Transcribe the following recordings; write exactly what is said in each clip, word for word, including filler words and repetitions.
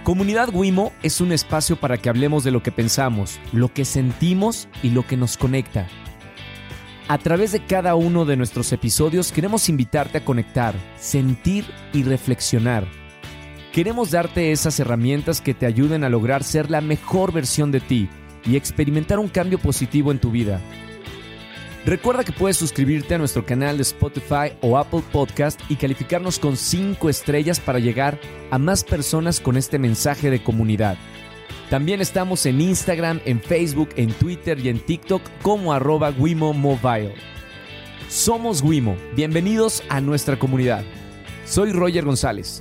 Comunidad Wimo es un espacio para que hablemos de lo que pensamos, lo que sentimos y lo que nos conecta. A través de cada uno de nuestros episodios queremos invitarte a conectar, sentir y reflexionar. Queremos darte esas herramientas que te ayuden a lograr ser la mejor versión de ti y experimentar un cambio positivo en tu vida. Recuerda que puedes suscribirte a nuestro canal de Spotify o Apple Podcast y calificarnos con cinco estrellas para llegar a más personas con este mensaje de comunidad. También estamos en Instagram, en Facebook, en Twitter y en TikTok como arroba Wimo Mobile. Somos Wimo. Bienvenidos a nuestra comunidad. Soy Roger González.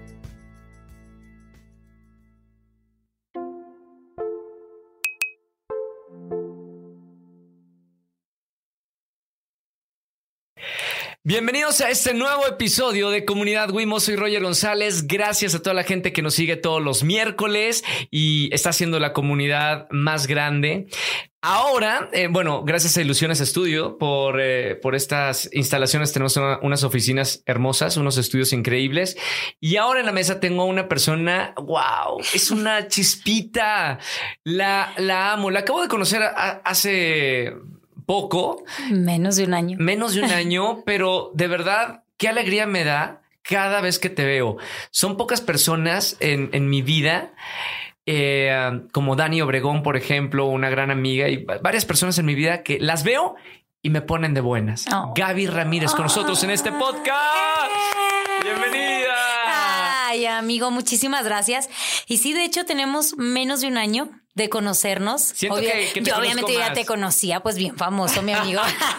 Bienvenidos a este nuevo episodio de Comunidad Wimo. Soy Roger González. Gracias a toda la gente que nos sigue todos los miércoles y está haciendo la comunidad más grande. Ahora, eh, bueno, gracias a Ilusiones Estudio por, eh, por estas instalaciones. Tenemos una, unas oficinas hermosas, unos estudios increíbles. Y ahora en la mesa tengo a una persona, wow, es una chispita. La, la amo. La acabo de conocer a, hace poco. Menos de un año. Menos de un año, pero de verdad, qué alegría me da cada vez que te veo. Son pocas personas en, en mi vida, eh, como Dani Obregón, por ejemplo, una gran amiga, y varias personas en mi vida que las veo y me ponen de buenas. Oh. Gaby Ramírez con nosotros en este podcast. Bienvenida. Ay, amigo, muchísimas gracias. Y sí, de hecho, tenemos menos de un año de conocernos. Siento Obvio, que, que te yo obviamente más. ya te conocía, pues bien famoso, mi amigo.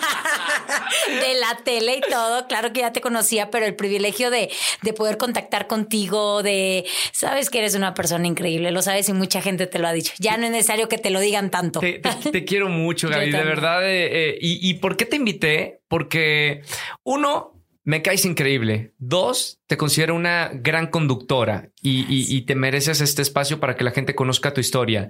De la tele y todo, claro que ya te conocía, pero el privilegio de, de poder contactar contigo, de sabes que eres una persona increíble, lo sabes y mucha gente te lo ha dicho. Ya no es necesario que te lo digan tanto. Te, te, te quiero mucho, Gaby, de verdad. Eh, eh, y, ¿Y por qué te invité? Porque uno, me caes increíble. Dos, te considero una gran conductora y, y, y te mereces este espacio para que la gente conozca tu historia.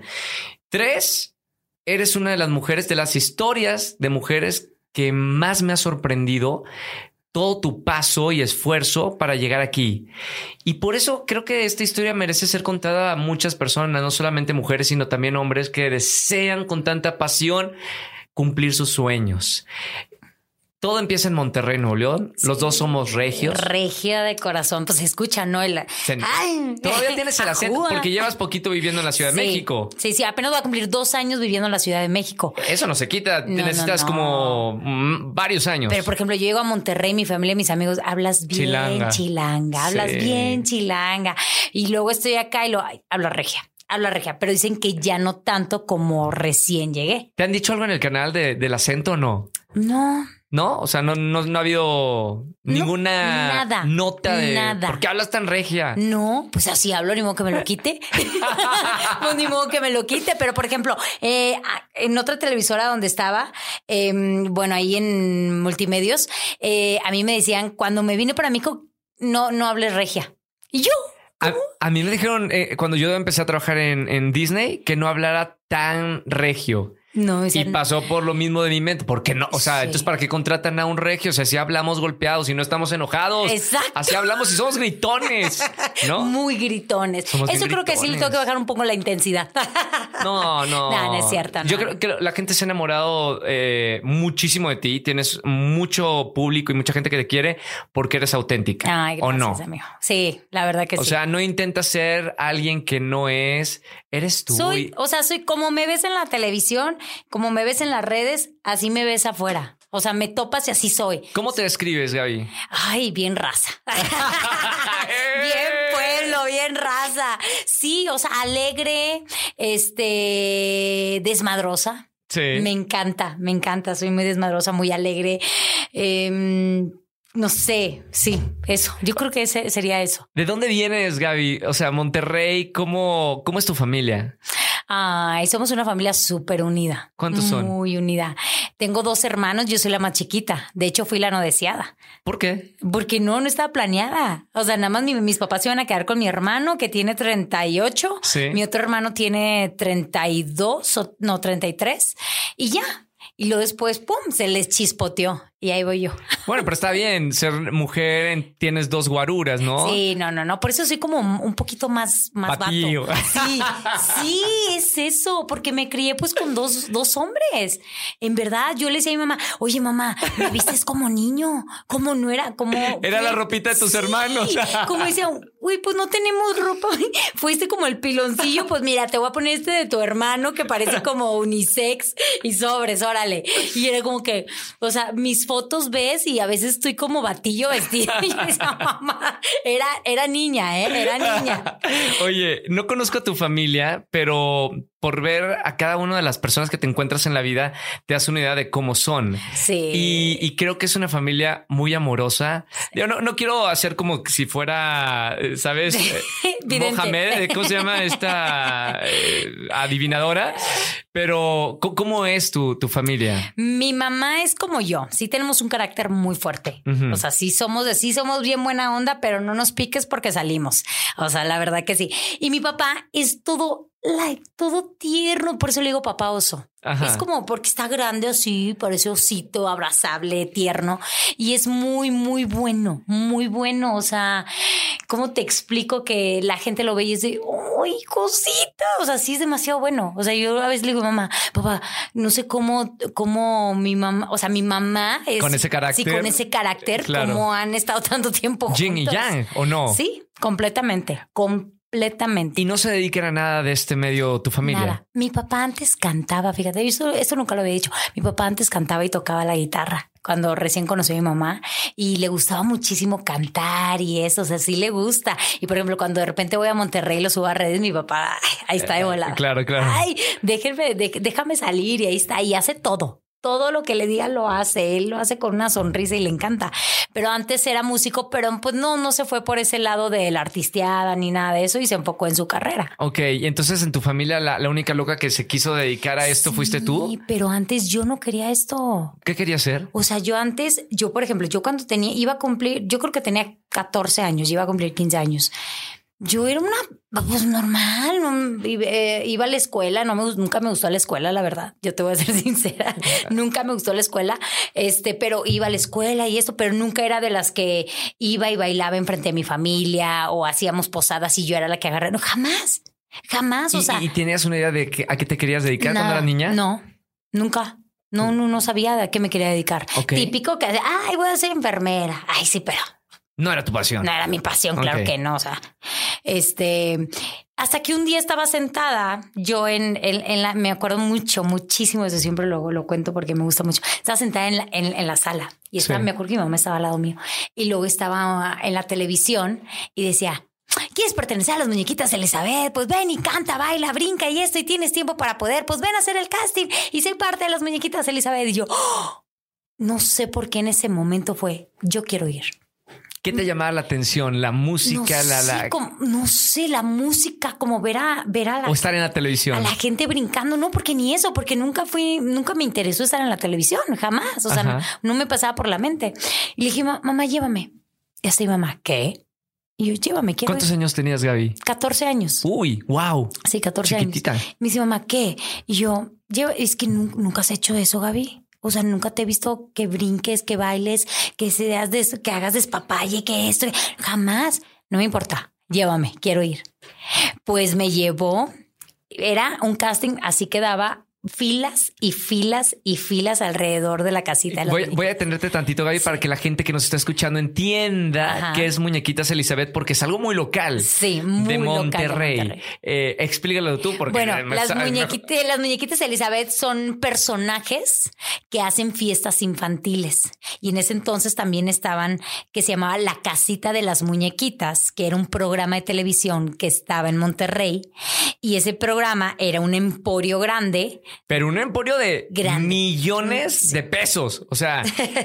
Tres, eres una de las mujeres, de las historias de mujeres que más me ha sorprendido todo tu paso y esfuerzo para llegar aquí. Y por eso creo que esta historia merece ser contada a muchas personas, no solamente mujeres, sino también hombres que desean con tanta pasión cumplir sus sueños. Todo empieza en Monterrey, Nuevo León. Sí. Los dos somos regios. Regia de corazón. Pues escucha, ¿no? El... Ay, todavía tienes el acento porque llevas poquito viviendo en la Ciudad sí. de México. Sí, sí. Apenas voy a cumplir dos años viviendo en la Ciudad de México. Eso no se quita. No, necesitas no, no. como mm, varios años. Pero, por ejemplo, yo llego a Monterrey, mi familia y mis amigos, hablas bien chilanga, chilanga hablas sí. bien chilanga. Y luego estoy acá y lo ay, hablo regia. Hablo regia, pero dicen que ya no tanto como recién llegué. ¿Te han dicho algo en el canal de, del acento o no? No. ¿No? O sea, no, no, no ha habido ninguna no, nada, nota de... Nada. ¿Por qué hablas tan regia? No, pues así hablo, ni modo que me lo quite. Pues ni modo que me lo quite. Pero, por ejemplo, eh, en otra televisora donde estaba, eh, bueno, ahí en Multimedios, eh, a mí me decían, cuando me vine para México, no, no hables regia. Y yo... A, a mí me dijeron eh, cuando yo empecé a trabajar en, en Disney que no hablara tan regio. No, y pasó por lo mismo de mi mente. ¿Por qué no? O sea, sí. Entonces, ¿para qué contratan a un regio? O sea, si hablamos golpeados y no estamos enojados. Exacto. Así hablamos y somos gritones, ¿no? Muy gritones. Somos Eso creo gritones. que sí le tengo que bajar un poco la intensidad. No, no. No, no es cierto. No. Yo creo que la gente se ha enamorado eh, muchísimo de ti. Tienes mucho público y mucha gente que te quiere porque eres auténtica. Ay, gracias, ¿o no? Amigo. Sí, la verdad que o sí. O sea, no intentas ser alguien que no es. Eres tú. Soy, o sea, soy como me ves en la televisión, como me ves en las redes, así me ves afuera. O sea, me topas y así soy. ¿Cómo te describes, Gaby? Ay, bien raza. Bien pueblo, bien raza. Sí, o sea, alegre, este, desmadrosa. Sí. Me encanta, me encanta. Soy muy desmadrosa, muy alegre. Eh, No sé, sí, eso. Yo creo que ese sería eso. ¿De dónde vienes, Gaby? O sea, Monterrey, ¿cómo, cómo es tu familia? Ay, somos una familia súper unida. ¿Cuántos son? Muy unida. Tengo dos hermanos, yo soy la más chiquita. De hecho, fui la no deseada. ¿Por qué? Porque no, no estaba planeada. O sea, nada más mi, mis papás se iban a quedar con mi hermano, que tiene treinta y ocho. Sí. Mi otro hermano tiene treinta y dos, o, no, treinta y tres. Y ya. Y luego después, pum, se les chispoteó. Y ahí voy yo. Bueno, pero está bien ser mujer, tienes dos guaruras, ¿no? Sí, no, no, no. Por eso soy como un poquito más, más Batillo. vato. Sí, sí, es eso, porque me crié pues con dos, dos hombres. En verdad, yo le decía a mi mamá, oye, mamá, me vistes como niño, como no era, como... Era la ropita de tus sí, hermanos. Como decía, uy, pues no tenemos ropa. Fuiste como el piloncillo, pues mira, te voy a poner este de tu hermano que parece como unisex y sobres, órale. Y era como que, o sea, mis fotos ves y a veces estoy como batillo vestido. Y esa mamá era, era niña, ¿eh? Era niña. Oye, no conozco a tu familia, pero por ver a cada una de las personas que te encuentras en la vida, te das una idea de cómo son. Sí. Y, y creo que es una familia muy amorosa. Sí. Yo no, no quiero hacer como si fuera, ¿sabes? Mohamed, ¿cómo se llama esta eh, adivinadora? Pero ¿cómo es tu, tu familia? Mi mamá es como yo. Sí tenemos un carácter muy fuerte. Uh-huh. O sea, sí somos, sí somos bien buena onda, pero no nos piques porque salimos. O sea, la verdad que sí. Y mi papá es todo... Like, todo tierno, por eso le digo papá oso. Ajá. Es como porque está grande así, parece osito, abrazable, tierno. Y es muy, muy bueno, muy bueno. O sea, ¿cómo te explico que la gente lo ve y es de, ¡ay, cosita! O sea, sí es demasiado bueno. O sea, yo a veces le digo, mamá, papá, no sé cómo, cómo mi mamá, o sea, mi mamá es... Con ese carácter. Sí, con ese carácter, claro. Como han estado tanto tiempo juntos. Yin y yang, ¿o no? Sí, completamente, completamente. Completamente. ¿Y no se dedican a nada de este medio tu familia? Nada. Mi papá antes cantaba, fíjate, esto, esto nunca lo había dicho. Mi papá antes cantaba y tocaba la guitarra cuando recién conocí a mi mamá y le gustaba muchísimo cantar y eso, o sea, sí le gusta. Y por ejemplo, cuando de repente voy a Monterrey y lo subo a redes, mi papá, ay, ahí está de volada. Eh, claro, claro. Ay, déjenme, dé, déjame salir y ahí está. Y hace todo. Todo lo que le diga lo hace, él lo hace con una sonrisa y le encanta. Pero antes era músico, pero pues no, no se fue por ese lado de la artisteada ni nada de eso y se enfocó en su carrera. Ok, y entonces en tu familia la, la única loca que se quiso dedicar a esto sí, fuiste tú. Sí, pero antes yo no quería esto. ¿Qué querías hacer? O sea, yo antes, yo por ejemplo, yo cuando tenía, iba a cumplir, yo creo que tenía catorce años, iba a cumplir quince años. Yo era una, pues normal, no, eh, iba a la escuela, no me, nunca me gustó la escuela, la verdad, yo te voy a ser sincera, nunca me gustó la escuela, este, pero iba a la escuela y esto, pero nunca era de las que iba y bailaba enfrente de mi familia o hacíamos posadas y yo era la que agarré, no, jamás, jamás, o ¿Y, sea. ¿Y tenías una idea de que, a qué te querías dedicar no, cuando eras niña? No, nunca. No, no, no sabía de qué me quería dedicar. Okay. Típico que, ay, voy a ser enfermera. Ay, sí, pero... No era tu pasión. No era mi pasión, claro okay. que no. O sea, este, hasta que un día estaba sentada, yo en, en, en la, me acuerdo mucho, muchísimo, eso siempre lo, lo cuento porque me gusta mucho. Estaba sentada en la, en, en la sala y estaba, sí. me acuerdo que mi mamá estaba al lado mío y luego estaba en la televisión y decía, ¿quieres pertenecer a las muñequitas Elizabeth? Pues ven y canta, baila, brinca y esto y tienes tiempo para poder, pues ven a hacer el casting y soy parte de las muñequitas Elizabeth. Y yo, oh, no sé por qué en ese momento fue, yo quiero ir. ¿Qué te llamaba la atención? ¿La música? No, la, sé, la... Como, no sé, la música, como ver a, ver a la... O estar en la televisión. A la gente brincando. No, porque ni eso, porque nunca fui, nunca me interesó estar en la televisión, jamás. O sea, no, no me pasaba por la mente. Y le dije, mamá, llévame. Y así, mamá, ¿qué? Y yo, llévame. Quiero ¿Cuántos ir. años tenías, Gaby? catorce años. Uy, wow. Sí, catorce Chiquitita. años. Me dice, mamá, ¿qué? Y yo, es que nunca has hecho eso, Gaby. O sea, nunca te he visto que brinques, que bailes, que seas de, que hagas despapalle, que esto. Jamás. No me importa. Llévame, quiero ir. Pues me llevó. Era un casting, así que daba filas y filas y filas alrededor de la casita. De voy, voy a detenerte tantito, Gaby, sí. para que la gente que nos está escuchando entienda Ajá. qué es Muñequitas Elizabeth, porque es algo muy local. Sí, muy de Monterrey. Local de Monterrey. Eh, explícalo tú, porque bueno, las muñequitas, las muñequitas Elizabeth son personajes que hacen fiestas infantiles. Y en ese entonces también estaban, que se llamaba La Casita de las Muñequitas, que era un programa de televisión que estaba en Monterrey. Y ese programa era un emporio grande. Pero un emporio de grande. millones sí. de pesos. O sea,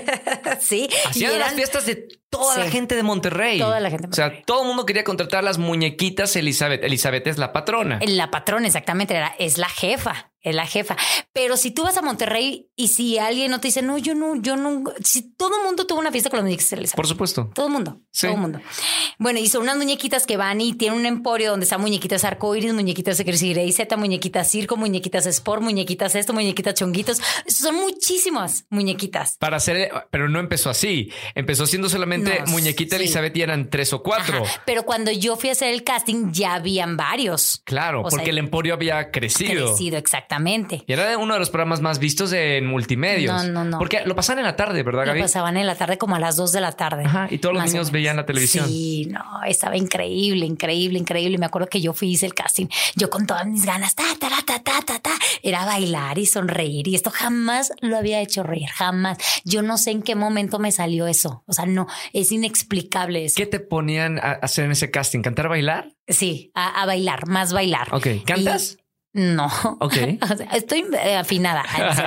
sí. hacían eran... las fiestas de toda sí. la gente de Monterrey. Toda la gente de Monterrey. O sea, todo el mundo quería contratar a las muñequitas Elizabeth. Elizabeth es la patrona. La patrona, exactamente. Era, es la jefa. es la jefa. Pero si tú vas a Monterrey y si alguien no te dice, no, yo no, yo no, si todo el mundo tuvo una fiesta con las muñequitas Elizabeth. Por supuesto. Todo el mundo, sí. todo el mundo. Bueno, y son unas muñequitas que van y tienen un emporio donde están muñequitas arcoíris, muñequitas de Crazy Grey Z, muñequitas circo, muñequitas sport, muñequitas esto, muñequitas chonguitos. Son muchísimas muñequitas. Para hacer, pero no empezó así. Empezó siendo solamente no, muñequita sí. Elizabeth y eran tres o cuatro. Ajá. Pero cuando yo fui a hacer el casting ya habían varios. Claro, o porque sea, el emporio había crecido. Crecido, exactamente. Y era uno de los programas más vistos en multimedios. No, no, no. Porque lo pasaban en la tarde, ¿verdad, Gaby? Lo pasaban en la tarde como a las dos de la tarde. Ajá, y todos los niños veían la televisión. Sí, no, estaba increíble, increíble, increíble. Me acuerdo que yo fui, hice el casting, yo con todas mis ganas, ta, ta, ta, ta, ta, ta, era bailar y sonreír. Y esto jamás lo había hecho reír, jamás. Yo no sé en qué momento me salió eso. O sea, no, es inexplicable eso. ¿Qué te ponían a hacer en ese casting? ¿Cantar, bailar? Sí, a, a bailar, más bailar. Ok, ¿cantas? Y, no. Ok. O sea, estoy afinada.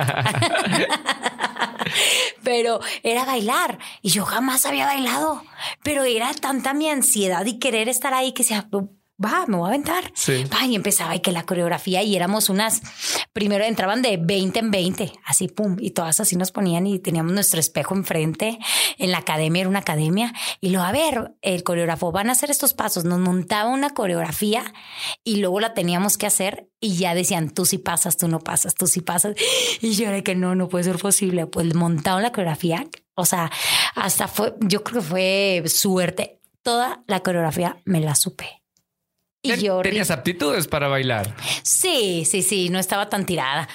Pero era bailar y yo jamás había bailado, pero era tanta mi ansiedad y querer estar ahí que sea, va, me voy a aventar. Sí. Va, y empezaba y que la coreografía y éramos unas, primero entraban de veinte en veinte, así pum, y todas así nos ponían y teníamos nuestro espejo enfrente en la academia, era una academia, y luego a ver, el coreógrafo, van a hacer estos pasos, nos montaba una coreografía y luego la teníamos que hacer y ya decían, tú sí pasas, tú no pasas, tú sí pasas, y yo era que no, no puede ser posible, pues montaron la coreografía, o sea, hasta fue, yo creo que fue suerte, toda la coreografía me la supe. Y yo ¿Tenías aptitudes para bailar? Sí, sí, sí, no estaba tan tirada.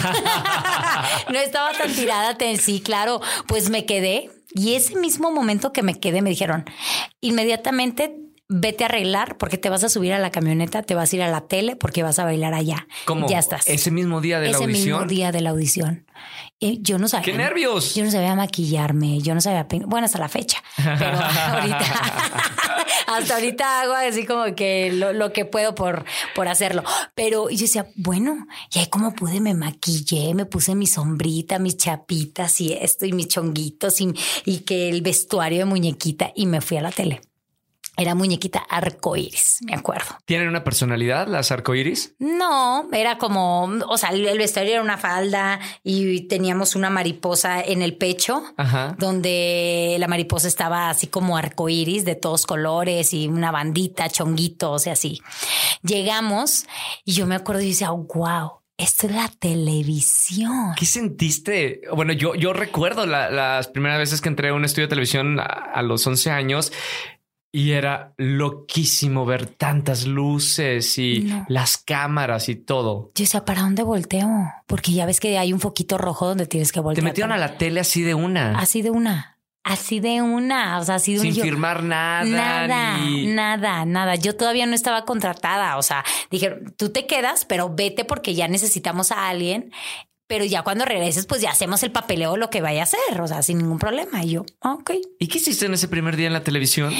No estaba tan tirada, sí, claro, pues me quedé. Y ese mismo momento que me quedé me dijeron, inmediatamente vete a arreglar porque te vas a subir a la camioneta, te vas a ir a la tele porque vas a bailar allá. ¿Cómo? Ya estás. ¿Ese mismo día de ese la audición? Ese mismo día de la audición. Y yo no sabía. ¡Qué nervios! Yo no sabía maquillarme, yo no sabía peinar. Bueno, hasta la fecha. Pero ahorita, hasta ahorita hago así como que lo, lo que puedo por, por hacerlo. Pero yo decía, bueno, y ahí como pude, me maquillé, me puse mi sombrita, mis chapitas y esto, y mis chonguitos, y, y que el vestuario de muñequita, y me fui a la tele. Era muñequita arcoíris, me acuerdo. ¿Tienen una personalidad las arcoíris? No, era como, o sea, el vestuario era una falda y teníamos una mariposa en el pecho. Ajá. Donde la mariposa estaba así como arcoíris de todos colores y una bandita, chonguitos y así. Llegamos y yo me acuerdo y decía, oh, wow. Esto es la televisión. ¿Qué sentiste? Bueno, yo, yo recuerdo la, las primeras veces que entré a un estudio de televisión a, a los once años. Y era loquísimo ver tantas luces y no. las cámaras y todo. Yo decía, ¿para dónde volteo? Porque ya ves que hay un foquito rojo donde tienes que voltear. Te metieron a la tele así de una. Así de una. Así de una. O sea, así de Sin un... Sin firmar nada. Nada, ni... nada, nada. Yo todavía no estaba contratada. O sea, dijeron, tú te quedas, pero vete porque ya necesitamos a alguien. Pero ya cuando regreses, pues ya hacemos el papeleo, lo que vaya a hacer. O sea, sin ningún problema. Y yo, ok. ¿Y qué hiciste en ese primer día en la televisión?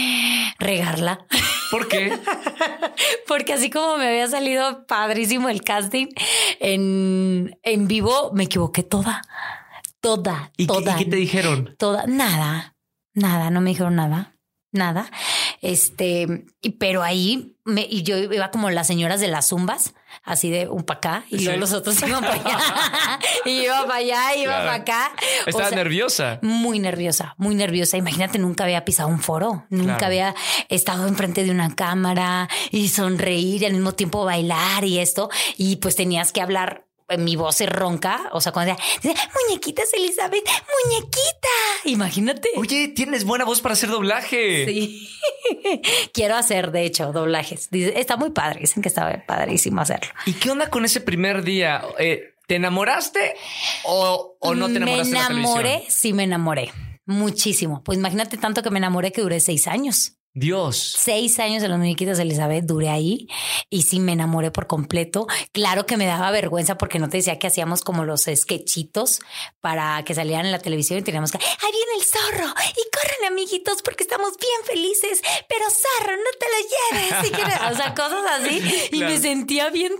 Regarla. ¿Por qué? Porque así como me había salido padrísimo el casting en, en vivo, me equivoqué toda. Toda, ¿Y toda. Qué, ¿Y qué te dijeron? Toda, nada, nada, no me dijeron nada. Nada. Este, y, pero ahí me, y yo iba como las señoras de las zumbas, así de un para acá, y sí. luego los otros iban para allá. Y iba para allá, iba claro. para acá. Estaba o sea, nerviosa. Muy nerviosa, muy nerviosa. Imagínate, nunca había pisado un foro, nunca claro. había estado enfrente de una cámara y sonreír y al mismo tiempo bailar y esto. Y pues tenías que hablar. Mi voz es ronca, o sea, cuando decía, muñequitas, Elizabeth, muñequita. Imagínate. Oye, tienes buena voz para hacer doblaje. Sí. Quiero hacer, de hecho, doblajes. Está muy padre, dicen que está padrísimo hacerlo. ¿Y qué onda con ese primer día? Eh, ¿Te enamoraste o, o no te enamoraste? Me enamoré, de la televisión? Sí me enamoré. Muchísimo. Pues imagínate tanto que me enamoré que duré seis años. Dios. Seis años de las muñequitas de Elizabeth duré ahí y sí me enamoré por completo. Claro que me daba vergüenza porque no te decía que hacíamos como los sketchitos para que salieran en la televisión y teníamos que, ahí viene el zorro y corren amiguitos porque estamos bien felices, pero zorro, no te lo lleves. Y que, o sea, cosas así. Y claro. me sentía bien tonta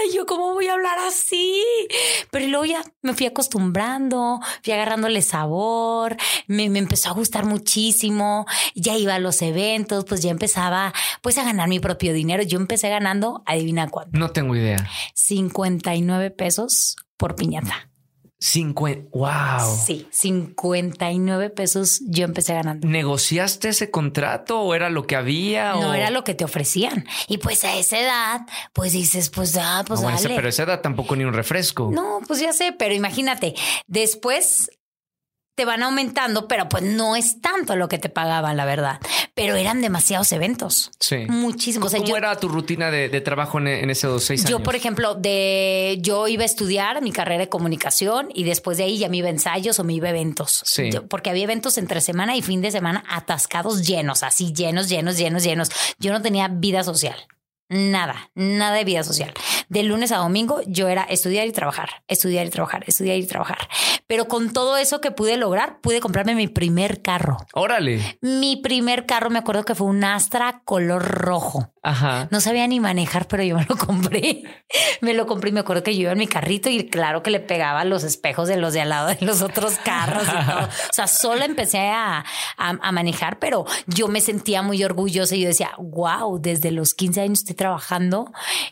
ay, yo cómo voy a hablar así. Pero luego ya me fui acostumbrando, fui agarrándole sabor, me, me empezó a gustar muchísimo, ya iba a los eventos, pues ya empezaba pues a ganar mi propio dinero. Yo empecé ganando, adivina cuánto. No tengo idea. cincuenta y nueve pesos por piñata. cincuenta. Wow. Sí, cincuenta y nueve pesos yo empecé ganando. ¿Negociaste ese contrato o era lo que había? No o... era lo que te ofrecían. Y pues a esa edad, pues dices, pues ah, pues no, bueno, dale. Pero a esa edad tampoco ni un refresco. No, pues ya sé, pero imagínate, después te van aumentando, pero pues no es tanto lo que te pagaban, la verdad. Pero eran demasiados eventos. Sí. Muchísimos. ¿Cómo O sea, yo, era tu rutina de, de trabajo en, en esos seis años? Yo, por ejemplo, de yo iba a estudiar mi carrera de comunicación y después de ahí ya me iba a ensayos o me iba a eventos. Sí. Yo, porque había eventos entre semana y fin de semana atascados, llenos, así llenos, llenos, llenos, llenos. Yo no tenía vida social. Nada, nada de vida social. De lunes a domingo yo era estudiar y trabajar, estudiar y trabajar, estudiar y trabajar. Pero con todo eso que pude lograr, pude comprarme mi primer carro. Órale. Mi primer carro, me acuerdo que fue un Astra color rojo. Ajá. No sabía ni manejar, pero yo me lo compré. Me lo compré y me acuerdo que yo iba en mi carrito y claro que le pegaba a los espejos de los de al lado de los otros carros y todo. O sea, solo empecé a, a, a manejar, pero yo me sentía muy orgullosa y yo decía, wow, desde los quince años estoy trabajando.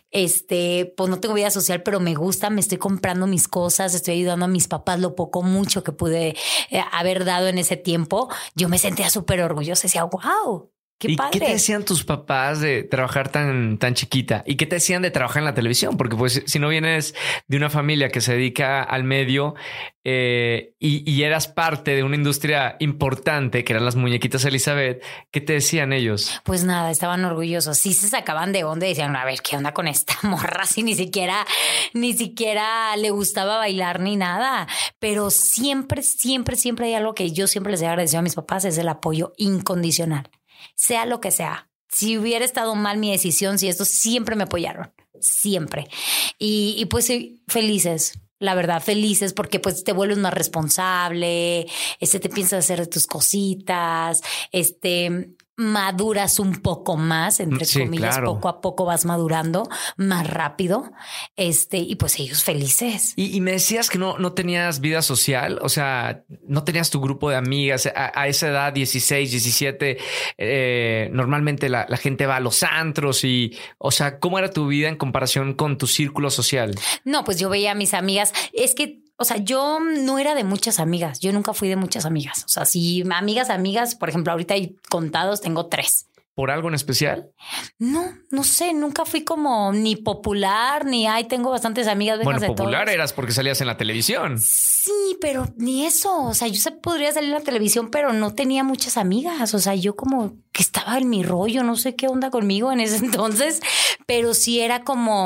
Este, pues no tengo vida social, pero me gusta, me estoy comprando mis cosas, estoy ayudando a mis papás lo poco, mucho que pude eh, haber dado en ese tiempo. Yo me sentía súper orgullosa, decía, wow. Qué ¿Y padre. qué te decían tus papás de trabajar tan, tan chiquita? ¿Y qué te decían de trabajar en la televisión? Porque pues si no vienes de una familia que se dedica al medio eh, y, y eras parte de una industria importante que eran las muñequitas Elizabeth, ¿qué te decían ellos? Pues nada, estaban orgullosos. Sí se sacaban de onda y decían, a ver, ¿qué onda con esta morra? Si ni siquiera, ni siquiera le gustaba bailar ni nada. Pero siempre, siempre, siempre hay algo que yo siempre les he agradecido a mis papás, es el apoyo incondicional. Sea lo que sea. Si hubiera estado mal mi decisión, si esto, siempre me apoyaron. Siempre. Y, y pues sí, felices. La verdad, felices porque pues te vuelves más responsable, este, te piensas hacer tus cositas, este, maduras un poco más, entre sí, comillas, claro. Poco a poco vas madurando más rápido, este, y pues ellos felices. Y, y me decías que no, no tenías vida social, o sea, no tenías tu grupo de amigas a, a esa edad, dieciséis, diecisiete, eh, normalmente la, la gente va a los antros y, o sea, ¿cómo era tu vida en comparación con tu círculo social? No, pues yo veía a mis amigas, es que o sea, yo no era de muchas amigas. Yo nunca fui de muchas amigas. O sea, si amigas, amigas, por ejemplo, ahorita hay contados, tengo tres. ¿Por algo en especial? No, no sé. Nunca fui como ni popular, ni ay, tengo bastantes amigas. Bueno, de popular todos. Eras porque salías en la televisión. Sí, pero ni eso. O sea, yo se podría salir en la televisión, pero no tenía muchas amigas. O sea, yo como que estaba en mi rollo, no sé qué onda conmigo en ese entonces, pero sí era como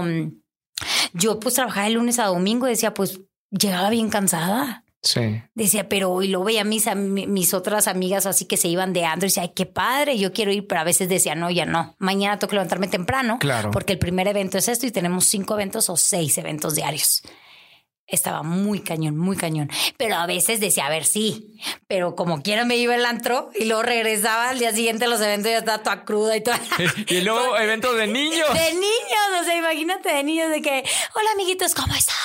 yo pues trabajaba de lunes a domingo y decía, pues llegaba bien cansada. Sí. Decía, pero y lo veía mis, mis otras amigas así que se iban de antro y decía, ay, qué padre, yo quiero ir, pero a veces decía, no, ya no. Mañana tengo que levantarme temprano. Claro. Porque el primer evento es esto y tenemos cinco eventos o seis eventos diarios. Estaba muy cañón, muy cañón. Pero a veces decía, a ver, sí. Pero como quiera me iba el antro y luego regresaba al día siguiente a los eventos y ya estaba toda cruda y toda... Y luego eventos de niños. De niños, o sea, imagínate de niños de que, hola amiguitos, ¿cómo están?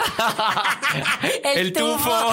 El, el tufo.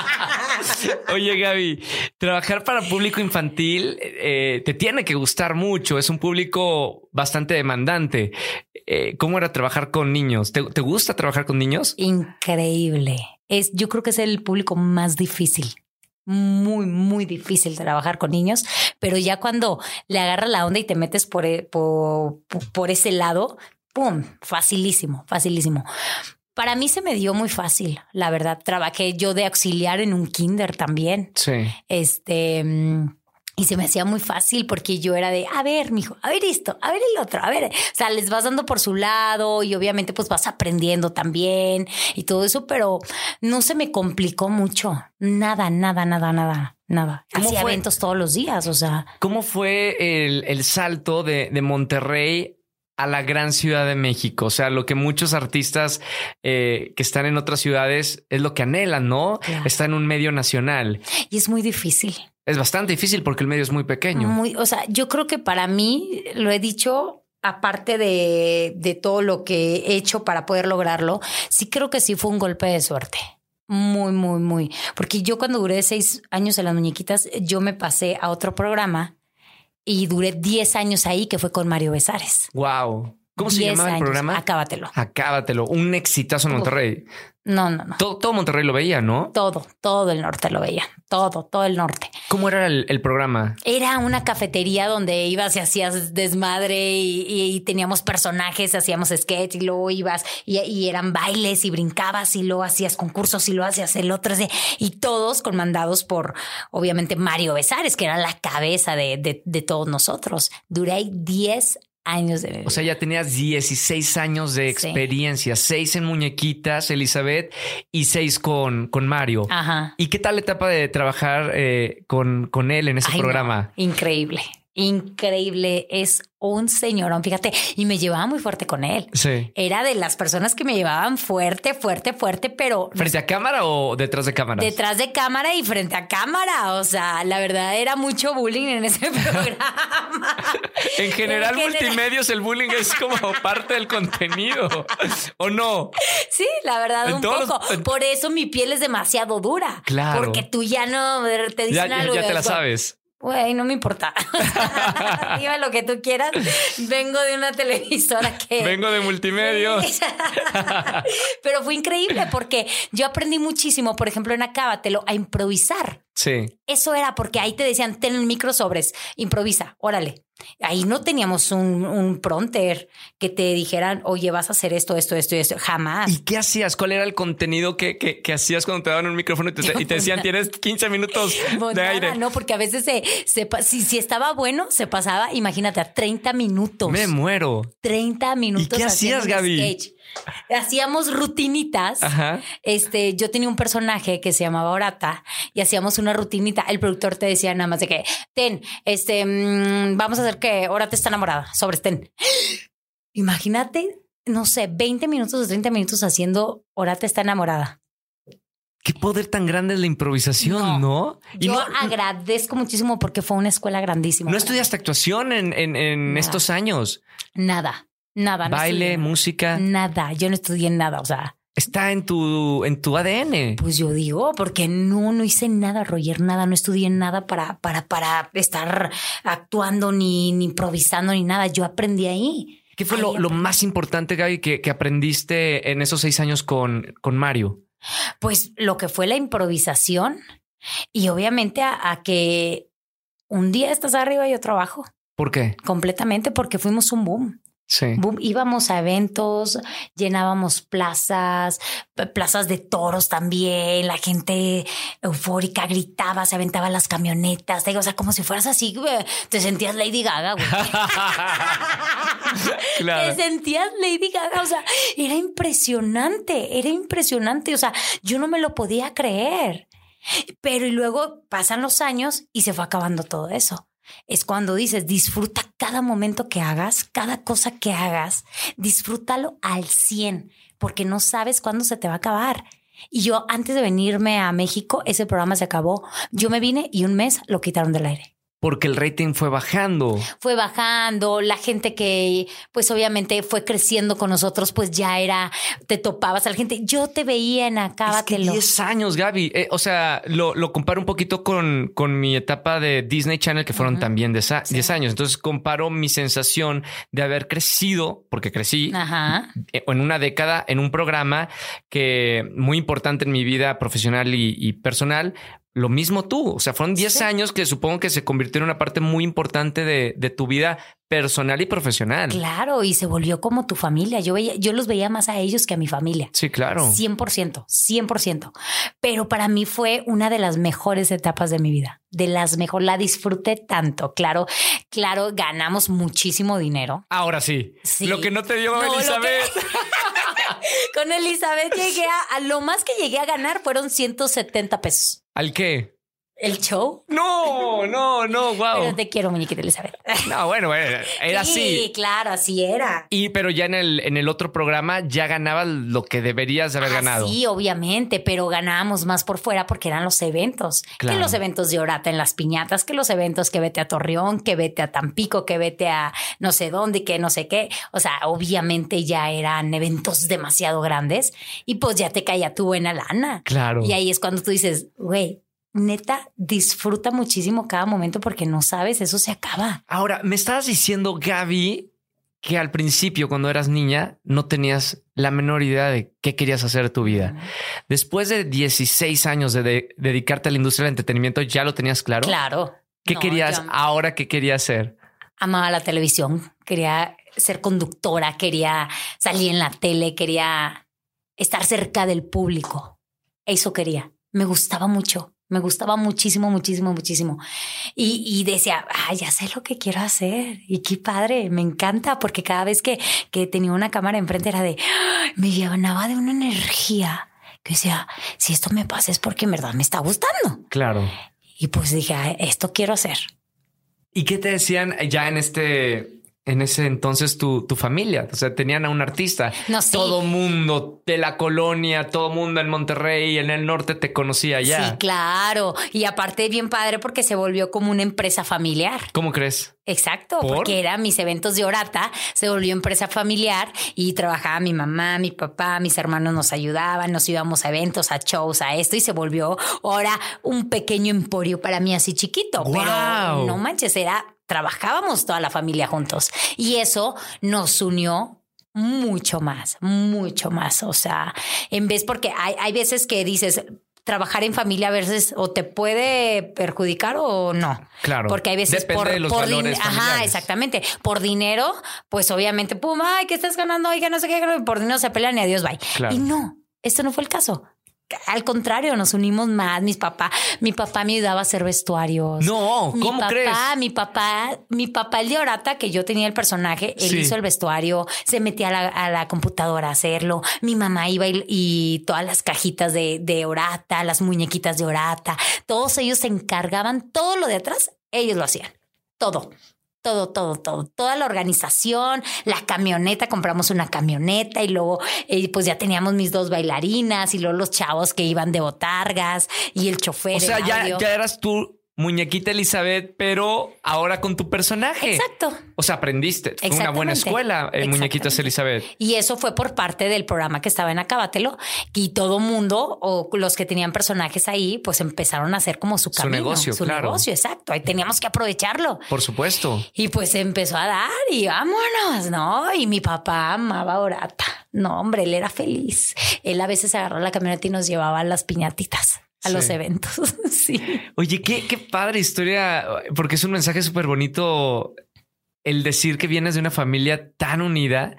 Oye, Gaby, trabajar para público infantil eh, te tiene que gustar mucho. Es un público bastante demandante. Eh, ¿Cómo era trabajar con niños? ¿Te, ¿Te gusta trabajar con niños? Increíble. Es, yo creo que es el público más difícil. Muy, muy difícil trabajar con niños, pero ya cuando le agarras la onda y te metes por, por, por ese lado, ¡pum! Facilísimo, facilísimo. Para mí se me dio muy fácil, la verdad. Trabajé yo de auxiliar en un kinder también. Sí. Este... Y se me hacía muy fácil porque yo era de, a ver, mijo, a ver esto, a ver el otro, a ver. O sea, les vas dando por su lado y obviamente pues vas aprendiendo también y todo eso, pero no se me complicó mucho. Nada, nada, nada, nada, nada. Hacía eventos todos los días, o sea. ¿Cómo fue el, el salto de, de Monterrey a la gran Ciudad de México? O sea, lo que muchos artistas eh, que están en otras ciudades es lo que anhelan, ¿no? Claro. Está en un medio nacional. Y es muy difícil. Es bastante difícil porque el medio es muy pequeño. Muy, o sea, yo creo que para mí, lo he dicho, aparte de, de todo lo que he hecho para poder lograrlo, sí creo que sí fue un golpe de suerte. Muy, muy, muy. Porque yo cuando duré seis años en las muñequitas, yo me pasé a otro programa y duré diez años ahí, que fue con Mario Besares. Wow. ¿Cómo se llamaba el programa? Acábatelo. Acábatelo. Un exitazo en Monterrey. No, no, no. Todo, todo Monterrey lo veía, ¿no? Todo, todo el norte lo veía. Todo, todo el norte. ¿Cómo era el, el programa? Era una cafetería donde ibas y hacías desmadre y, y, y teníamos personajes, hacíamos sketch y luego ibas y, y eran bailes y brincabas y luego hacías concursos y luego hacías el otro. Y todos comandados por, obviamente, Mario Besares, que era la cabeza de, de, de todos nosotros. Duré ahí diez años de... O sea, ya tenías dieciséis años de experiencia, sí. seis en muñequitas, Elizabeth, y seis con, con Mario. Ajá. ¿Y qué tal la etapa de trabajar eh, con, con él en ese Ay, programa? No. Increíble, increíble. Es un señorón, fíjate, y me llevaba muy fuerte con él. Sí. Era de las personas que me llevaban fuerte, fuerte, fuerte, pero... ¿Frente a cámara o detrás de cámara? Detrás de cámara y frente a cámara. O sea, la verdad era mucho bullying en ese programa. En general, en multimedios, general... el bullying es como parte del contenido. ¿O no? Sí, la verdad, en un poco. Los... Por eso mi piel es demasiado dura. Claro. Porque tú ya no te dicen ya, algo. Ya te la sabes. Güey, no me importa. Dime lo que tú quieras. Vengo de una televisora que... Vengo de multimedios. Sí. Pero fue increíble porque yo aprendí muchísimo, por ejemplo, en Acábatelo, a improvisar. Sí. Eso era porque ahí te decían, ten el micro sobres, improvisa, órale. Ahí no teníamos un, un prompter que te dijeran, oye, vas a hacer esto, esto, esto y esto. Jamás. ¿Y qué hacías? ¿Cuál era el contenido que, que, que hacías cuando te daban un micrófono y te, y te decían, tienes quince minutos pues de nada, aire? No, porque a veces se, se, si, si estaba bueno, se pasaba, imagínate, a treinta minutos. Me muero. treinta minutos. ¿Y qué hacías, Gaby? Sketch. Hacíamos rutinitas. Ajá. Este, yo tenía un personaje que se llamaba Orata y hacíamos una rutinita. El productor te decía nada más de que, ten, este, mmm, vamos a hacer que Orata está enamorada. Sobres, ten. Imagínate, no sé, veinte minutos o treinta minutos haciendo Orata está enamorada. Qué poder tan grande es la improvisación, ¿no? ¿no? Y yo no, agradezco muchísimo porque fue una escuela grandísima. ¿No estudiaste actuación en, en, en estos años? Nada. Nada. Baile, no música. Nada. Yo no estudié nada. O sea, está en tu, en tu A D N. Pues yo digo, porque no, no hice nada, Roger, nada. No estudié nada para, para, para estar actuando ni, ni improvisando ni nada. Yo aprendí ahí. ¿Qué fue ahí lo, lo más importante, Gaby, que, que aprendiste en esos seis años con, con Mario? Pues lo que fue la improvisación y obviamente a, a que un día estás arriba y otro abajo. ¿Por qué? Completamente, porque fuimos un boom. Sí. Boom. Íbamos a eventos, llenábamos plazas, plazas de toros también, la gente eufórica gritaba, se aventaba las camionetas, o sea, como si fueras así, te sentías Lady Gaga, güey. Claro. Te sentías Lady Gaga, o sea, era impresionante, era impresionante, o sea, yo no me lo podía creer. Pero y luego pasan los años y se fue acabando todo eso. Es cuando dices, disfruta cada momento que hagas, cada cosa que hagas, disfrútalo al cien, porque no sabes cuándo se te va a acabar. Y yo, antes de venirme a México, ese programa se acabó. Yo me vine y un mes lo quitaron del aire. Porque el rating fue bajando. Fue bajando. La gente que, pues obviamente fue creciendo con nosotros, pues ya era, te topabas a la gente. Yo te veía en Acábatelo. Es que diez años, Gaby. Eh, o sea, lo, lo comparo un poquito con, con mi etapa de Disney Channel, que fueron uh-huh. también diez sí. años. Entonces comparo mi sensación de haber crecido, porque crecí Ajá. en una década, en un programa que muy importante en mi vida profesional y, y personal. Lo mismo tú, o sea, fueron diez sí. años que supongo que se convirtió en una parte muy importante de, de tu vida personal y profesional. Claro, y se volvió como tu familia. Yo veía, yo los veía más a ellos que a mi familia. Sí, claro. cien por ciento, cien por ciento. Pero para mí fue una de las mejores etapas de mi vida. De las mejores, la disfruté tanto. Claro, claro, ganamos muchísimo dinero. Ahora sí. sí. Lo que no te dio no, Elizabeth. Que... Con Elizabeth llegué a, a lo más que llegué a ganar fueron ciento setenta pesos. ¿Al qué? ¿El show? No, no, no, wow. Pero te quiero, muñequita Elizabeth. No, bueno, bueno, era sí, así. Sí, claro, así era. Y pero ya en el, en el otro programa ya ganabas lo que deberías haber ah, ganado. Sí, obviamente, pero ganábamos más por fuera porque eran los eventos. Claro. Que los eventos de Orata en las piñatas, que los eventos que vete a Torreón, que vete a Tampico, que vete a no sé dónde, que no sé qué. O sea, obviamente ya eran eventos demasiado grandes y pues ya te caía tu buena lana. Claro. Y ahí es cuando tú dices, güey, neta, disfruta muchísimo cada momento porque no sabes, eso se acaba. Ahora, me estabas diciendo, Gaby, que al principio, cuando eras niña, no tenías la menor idea de qué querías hacer de tu vida. Uh-huh. Después de dieciséis años de, de dedicarte a la industria del entretenimiento, ¿ya lo tenías claro? Claro. ¿Qué no, querías yo... ahora? ¿Qué querías hacer? Amaba la televisión, quería ser conductora, quería salir en la tele, quería estar cerca del público. Eso quería. Me gustaba mucho. Me gustaba muchísimo, muchísimo, muchísimo. Y, y decía, ah, ya sé lo que quiero hacer. Y qué padre, me encanta, porque cada vez que, que tenía una cámara enfrente era de, me llenaba de una energía que decía, si esto me pasa es porque en verdad me está gustando. Claro. Y pues dije, ah, esto quiero hacer. ¿Y qué te decían ya en este... En ese entonces tu, tu familia? O sea, tenían a un artista. No, sí. Todo mundo de la colonia, todo mundo en Monterrey, en el norte te conocía ya. Sí, claro. Y aparte bien padre porque se volvió como una empresa familiar. ¿Cómo crees? Exacto, ¿Por? Porque eran mis eventos de Orata, se volvió empresa familiar y trabajaba mi mamá, mi papá, mis hermanos nos ayudaban, nos íbamos a eventos, a shows, a esto y se volvió ahora un pequeño emporio para mí así chiquito. ¡Wow! Pero no manches, era... Trabajábamos toda la familia juntos y eso nos unió mucho más, mucho más. O sea, en vez, porque hay, hay veces que dices, trabajar en familia a veces o te puede perjudicar o no. Claro. Porque hay veces depende por, de los por valores din- familiares. Ajá, exactamente. Por dinero, pues obviamente, pum, ay, ¿qué estás ganando? Oiga, no sé qué, por dinero se pelean y adiós, bye. Claro. Y no, esto no fue el caso. Al contrario, nos unimos más. Mis papá, mi papá me ayudaba a hacer vestuarios. No, ¿cómo mi papá, crees? Mi papá, mi papá, el de Orata, que yo tenía el personaje, él Sí. hizo el vestuario, se metía a la, a la computadora a hacerlo. Mi mamá iba y, y todas las cajitas de, de Orata, las muñequitas de Orata, todos ellos se encargaban, todo lo de atrás, ellos lo hacían. Todo. Todo, todo, todo, toda la organización, la camioneta, compramos una camioneta y luego eh, pues ya teníamos mis dos bailarinas y luego los chavos que iban de botargas y el chofer. O sea, el ya, audio. ya eras tú muñequita Elizabeth, pero ahora con tu personaje. Exacto. O sea, aprendiste. Fue una buena escuela en Muñequitas Elizabeth. Y eso fue por parte del programa que estaba en Acábatelo y todo mundo o los que tenían personajes ahí, pues empezaron a hacer como su camino. Su negocio, su claro. negocio, exacto. Ahí teníamos que aprovecharlo. Por supuesto. Y pues empezó a dar y vámonos, ¿no? Y mi papá amaba Orata. No, hombre, él era feliz. Él a veces agarraba la camioneta y nos llevaba a las piñatitas. A sí. los eventos. Sí. Oye, qué, qué padre historia, porque es un mensaje súper bonito el decir que vienes de una familia tan unida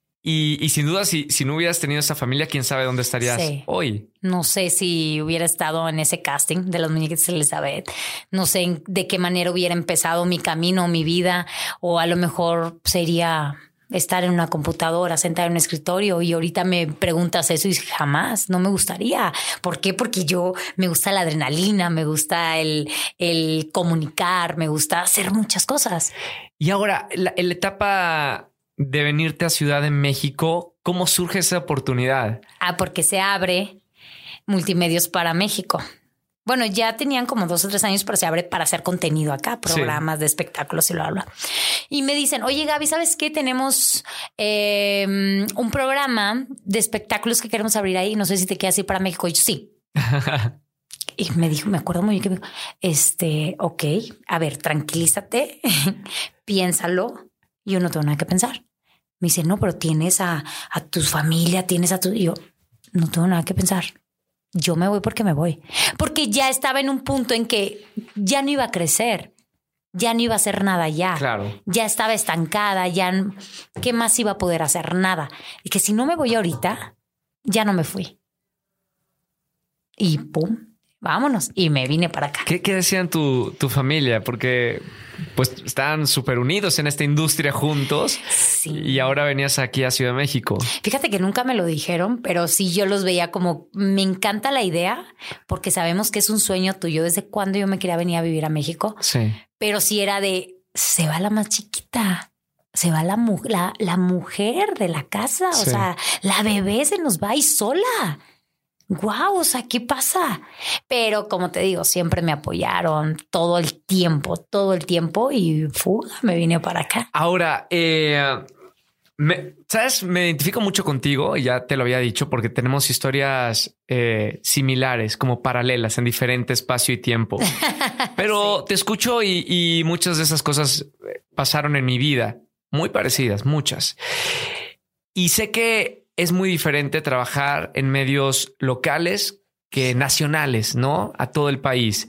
y, y sin duda, si, si no hubieras tenido esa familia, quién sabe dónde estarías sí. hoy. No sé si hubiera estado en ese casting de las Muñequitas Elizabeth. No sé de qué manera hubiera empezado mi camino, mi vida, o a lo mejor sería estar en una computadora, sentada en un escritorio y ahorita me preguntas eso y jamás, no me gustaría. ¿Por qué? Porque yo me gusta la adrenalina, me gusta el, el comunicar, me gusta hacer muchas cosas. Y ahora, la, la etapa de venirte a Ciudad de México, ¿cómo surge esa oportunidad? Ah, porque se abre Multimedios para México. Bueno, ya tenían como dos o tres años, pero se abre para hacer contenido acá, programas sí. de espectáculos y lo habla. Y me dicen, oye, Gaby, ¿sabes qué? Tenemos eh, un programa de espectáculos que queremos abrir ahí. No sé si te quieres ir para México. Y yo, sí. Y me dijo, me acuerdo muy bien que me dijo, este, ok, a ver, tranquilízate, piénsalo. Yo no tengo nada que pensar. Me dice, no, pero tienes a, a tu familia, tienes a tu... Y yo, no tengo nada que pensar. Yo me voy porque me voy. Porque ya estaba en un punto en que ya no iba a crecer. Ya no iba a hacer nada ya. Claro. Ya estaba estancada. Ya, ¿qué más iba a poder hacer? Nada. Y que si no me voy ahorita, ya no me fui. Y pum, vámonos. Y me vine para acá. ¿Qué, qué decían tu, tu familia? Porque pues están súper unidos en esta industria juntos. Sí. Y ahora venías aquí a Ciudad de México. Fíjate que nunca me lo dijeron, pero sí yo los veía como, me encanta la idea, porque sabemos que es un sueño tuyo. Desde cuando yo me quería venir a vivir a México. Sí. Pero sí era de, se va la más chiquita. Se va la, mu- la, la mujer de la casa. Sí. O sea, la bebé se nos va y sola. Guau, o sea, ¿qué pasa? Pero como te digo, siempre me apoyaron todo el tiempo, todo el tiempo y fuga, me vine para acá. Ahora, eh, me, ¿sabes? Me identifico mucho contigo, y ya te lo había dicho, porque tenemos historias eh, similares, como paralelas en diferente espacio y tiempo. Pero sí. Te escucho y, y muchas de esas cosas pasaron en mi vida, muy parecidas, muchas. Y sé que es muy diferente trabajar en medios locales que nacionales, ¿no? A todo el país.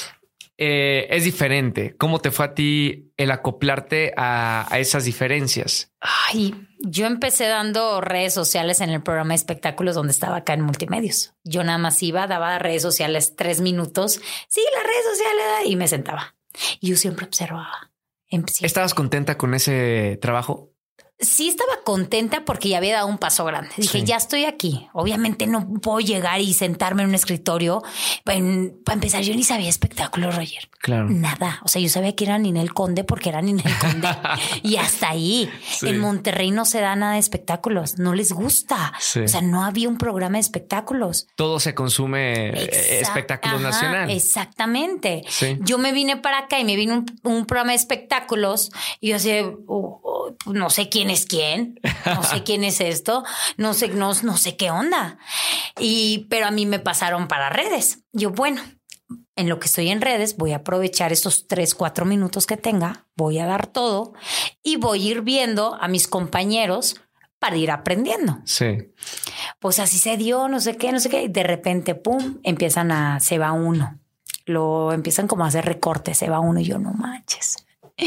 Eh, es diferente. ¿Cómo te fue a ti el acoplarte a, a esas diferencias? Ay, yo empecé dando redes sociales en el programa de espectáculos donde estaba acá en Multimedios. Yo nada más iba, daba redes sociales tres minutos. Sí, las redes sociales y me sentaba. Y yo siempre observaba. Siempre. ¿Estabas contenta con ese trabajo? Sí estaba contenta porque ya había dado un paso grande. Dije, sí. Ya estoy aquí. Obviamente no puedo llegar y sentarme en un escritorio. Para, para empezar, yo ni sabía espectáculos, Roger. Claro. Nada. O sea, yo sabía que era Ninel Conde porque era Ninel Conde. Y hasta ahí. Sí. En Monterrey no se da nada de espectáculos. No les gusta. Sí. O sea, no había un programa de espectáculos. Todo se consume Exact- espectáculos Ajá, nacional. Exactamente. Sí. Yo me vine para acá y me vino un, un programa de espectáculos y yo así, oh, oh, no sé quién es quién, no sé quién es esto, no sé, no, no sé qué onda. Y, pero a mí me pasaron para redes. Yo, bueno, en lo que estoy en redes, voy a aprovechar estos tres, cuatro minutos que tenga, voy a dar todo y voy a ir viendo a mis compañeros para ir aprendiendo. Sí. Pues así se dio, no sé qué, no sé qué. Y de repente, pum, empiezan a, se va uno. Lo empiezan como a hacer recortes, se va uno y yo, no manches.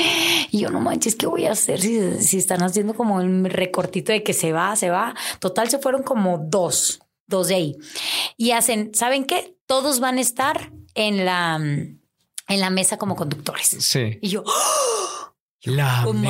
Y yo no manches, ¿qué voy a hacer si, si están haciendo como el recortito de que se va, se va? Total, se fueron como dos, dos de ahí. Y hacen, ¿saben qué? Todos van a estar en la, en la mesa como conductores. Sí. Y yo... ¡oh! La oh,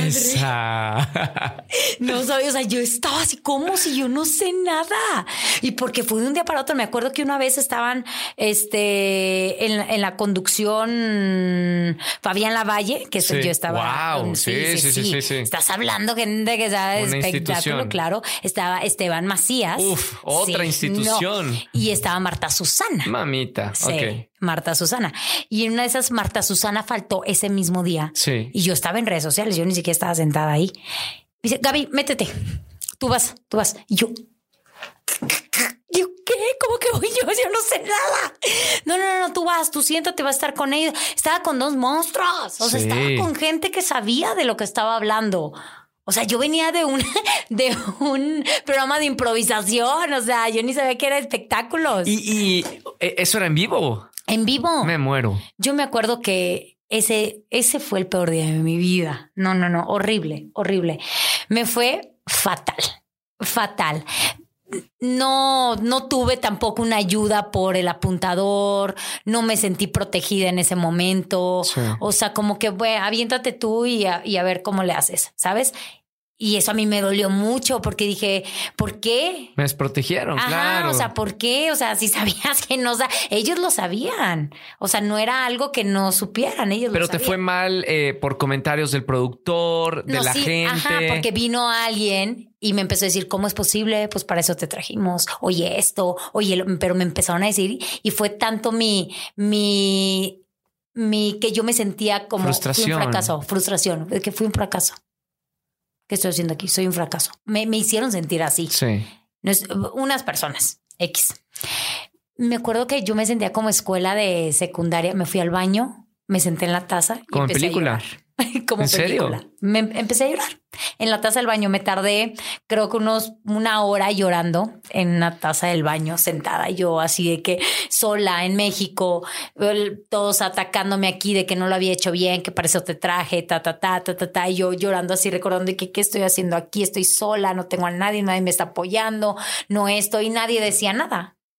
mesa. No sabía, o sea, yo estaba así como si yo no sé nada. Y porque fue de un día para otro. Me acuerdo que una vez estaban este, en, en la conducción Fabián Lavalle, que sí. yo estaba. Wow. Sí sí sí, sí, sí, sí. Estás hablando gente que sabe de espectáculo, claro. Estaba Esteban Macías. Uf, otra sí, institución. No. Y estaba Marta Susana. Mamita. Sí. Ok. Marta Susana. Y en una de esas Marta Susana faltó ese mismo día. Sí. Y yo estaba en redes sociales, yo ni siquiera estaba sentada ahí. Dice, Gaby, métete. Tú vas, tú vas. Y yo, ¿yo qué? ¿Cómo que voy yo? Yo no sé nada. No, no, no, tú vas, tú siéntate, vas a estar con ellos. Estaba con dos monstruos. O sea, sí. Estaba con gente que sabía de lo que estaba hablando. O sea, yo venía de un, de un programa de improvisación. O sea, yo ni sabía que era espectáculos. ¿Y, y eso era en vivo? En vivo. Me muero. Yo me acuerdo que ese, ese fue el peor día de mi vida. No, no, no. Horrible, horrible. Me fue fatal, fatal. No, no tuve tampoco una ayuda por el apuntador. No me sentí protegida en ese momento. Sí. O sea, como que, bueno, aviéntate tú y a, y a ver cómo le haces, ¿sabes? Y eso a mí me dolió mucho porque dije, ¿por qué? Me desprotegieron, Ajá, claro. O sea, ¿por qué? O sea, si sabías que no... O sea, ellos lo sabían. O sea, no era algo que no supieran, ellos Pero lo sabían. Pero te fue mal eh, por comentarios del productor, de no, la sí, gente. Ajá, porque vino alguien y me empezó a decir, ¿cómo es posible? Pues para eso te trajimos. Oye, esto, oye, pero me empezaron a decir y fue tanto mi... mi mi que yo me sentía como... Frustración. Fui un fracaso, frustración, que fui un fracaso. ¿Qué estoy haciendo aquí? Soy un fracaso. Me, me hicieron sentir así. Sí. No es, unas personas, X. Me acuerdo que yo me sentía como escuela de secundaria. Me fui al baño, me senté en la taza. Y ¿Como en película? Como ¿En película. serio? Me empecé a llorar. En la taza del baño me tardé, creo que unos una hora llorando en una taza del baño sentada. Yo así de que sola en México, todos atacándome aquí de que no lo había hecho bien, que para eso te traje, ta, ta, ta, ta, ta, ta. Y yo llorando así, recordando que qué estoy haciendo aquí, estoy sola, no tengo a nadie, nadie me está apoyando, no estoy, nadie decía nada.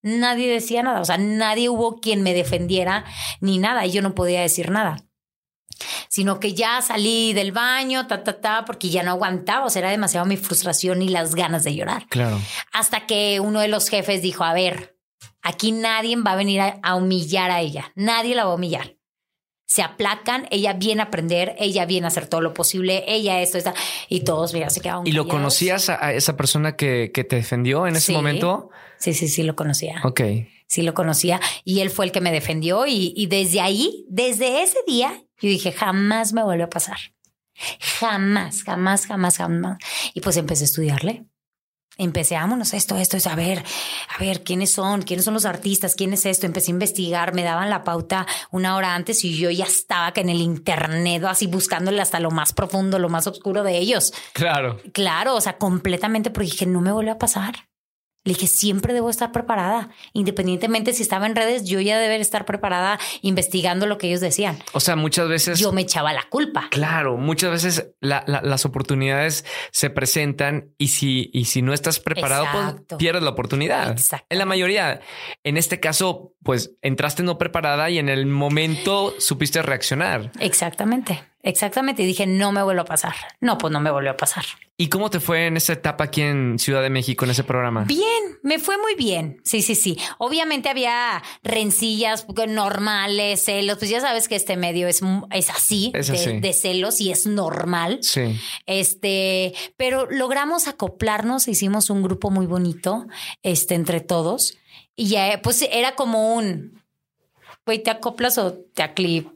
Nadie decía nada, o sea, nadie hubo quien me defendiera ni nada y yo no podía decir nada. Sino que ya salí del baño, ta, ta, ta, porque ya no aguantaba, o sea, era demasiado mi frustración y las ganas de llorar. Claro. Hasta que uno de los jefes dijo, a ver, aquí nadie va a venir a, a humillar a ella, nadie la va a humillar. Se aplacan, ella viene a aprender, ella viene a hacer todo lo posible, ella esto, esta, y todos, mira, se quedaron ¿Y lo callados. conocías a, a esa persona que, que te defendió en ese Sí. momento? Sí, sí, sí, lo conocía. Ok. Sí, lo conocía y él fue el que me defendió y, y desde ahí, desde ese día, yo dije, jamás me vuelve a pasar. Jamás, jamás, jamás, jamás. Y pues empecé a estudiarle. Empecé, vámonos, esto, esto, es a ver, a ver, ¿quiénes son? ¿Quiénes son los artistas? ¿Quién es esto? Empecé a investigar, me daban la pauta una hora antes y yo ya estaba que en el internet, así buscándole hasta lo más profundo, lo más oscuro de ellos. Claro. Claro, o sea, completamente, porque dije, no me vuelve a pasar. Le dije, siempre debo estar preparada. Independientemente si estaba en redes, yo ya debería estar preparada investigando lo que ellos decían. O sea, muchas veces... Yo me echaba la culpa. Claro, muchas veces la, la, las oportunidades se presentan y si, y si no estás preparado, Exacto. pues pierdes la oportunidad. Exacto. En la mayoría. En este caso, pues entraste no preparada y en el momento supiste reaccionar. Exactamente, exactamente. Y dije, no me vuelve a pasar. No, pues no me volvió a pasar. ¿Y cómo te fue en esa etapa aquí en Ciudad de México, en ese programa? Bien, me fue muy bien. Sí, sí, sí. Obviamente había rencillas normales, celos. Pues ya sabes que este medio es, es así, Es de, así. de celos y es normal. Sí. Este, pero logramos acoplarnos, hicimos un grupo muy bonito, este, entre todos. Y ya, pues era como un, güey, ¿te acoplas o te aclip?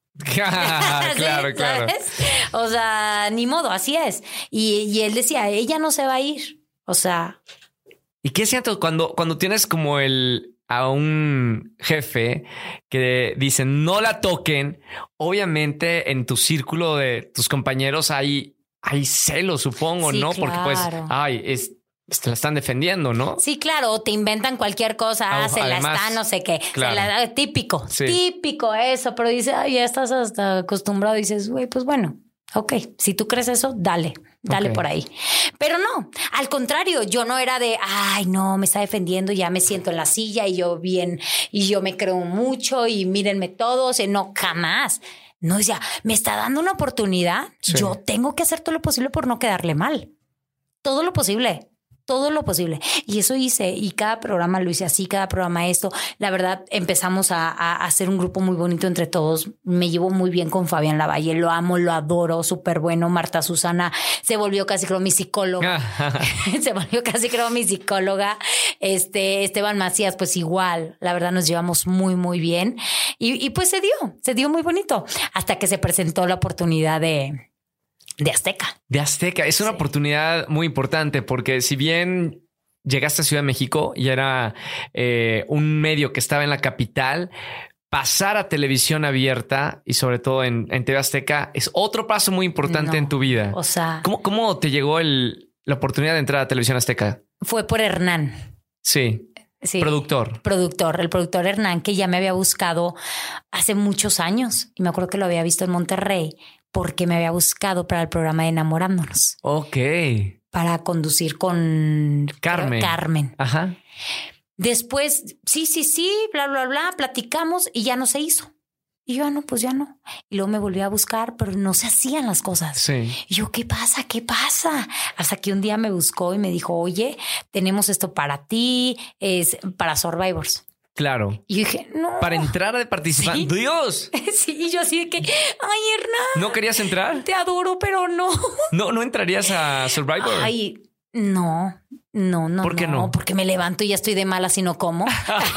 Claro, ¿Sí? claro. ¿Sabes? O sea, ni modo, así es. Y, y él decía, ella no se va a ir. O sea, ¿Y qué siento cuando, cuando tienes como el a un jefe que dicen no la toquen? Obviamente en tu círculo de tus compañeros hay, hay celos, supongo, Sí, ¿no? Porque pues, claro. ay, es, te la están defendiendo, ¿no? sí, claro, o te inventan cualquier cosa, Ah, ah, se además, la está, no sé qué. claro. Se la, típico, Sí. típico eso, pero dice, ay, ya estás hasta acostumbrado. Dices, güey, pues bueno, ok, si tú crees eso, dale, dale Ok. por ahí. Pero no, al contrario, yo no era de, ay, no, me está defendiendo, ya me siento en la silla y yo bien, y yo me creo mucho y mírenme todos. Y no, jamás. No, decía, me está dando una oportunidad. Sí. Yo tengo que hacer todo lo posible por no quedarle mal. Todo lo posible. Todo lo posible. Y eso hice. Y cada programa lo hice así, cada programa esto. La verdad, empezamos a, a hacer un grupo muy bonito entre todos. Me llevo muy bien con Fabián Lavalle. Lo amo, lo adoro. Súper bueno. Marta Susana se volvió casi creo mi psicóloga. se volvió casi creo mi psicóloga. Este, Esteban Macías, pues igual. La verdad, nos llevamos muy, muy bien. Y, y pues se dio, se dio muy bonito. Hasta que se presentó la oportunidad de... De Azteca. De Azteca. Es una Sí. oportunidad muy importante porque si bien llegaste a Ciudad de México y era eh, un medio que estaba en la capital, pasar a televisión abierta y sobre todo en, en T V Azteca es otro paso muy importante No, en tu vida. O sea, ¿Cómo, cómo te llegó el, la oportunidad de entrar a Televisión Azteca? fue por Hernán. Sí. Sí. Productor. Productor, el productor Hernán, que ya me había buscado hace muchos años. Y me acuerdo que lo había visto en Monterrey porque me había buscado para el programa de Enamorándonos, Ok. para conducir con Carmen. Carmen. Ajá. Después, sí, sí, sí, bla, bla, bla, platicamos y ya no se hizo. Y yo, ah, no, pues ya no. Y luego me volví a buscar, pero no se hacían las cosas. Sí. Y yo, ¿qué pasa? ¿Qué pasa? Hasta que un día me buscó y me dijo, oye, tenemos esto para ti, es para Survivors. Claro. Y yo dije, no. Para entrar a participar. ¿Sí? ¡Dios! Sí, y yo así de que, ay, Hernán, ¿No querías entrar? te adoro, pero no. No, no entrarías a Survivor. Ay, no, no, no. ¿Por qué no? Porque me levanto y ya estoy de mala si no como.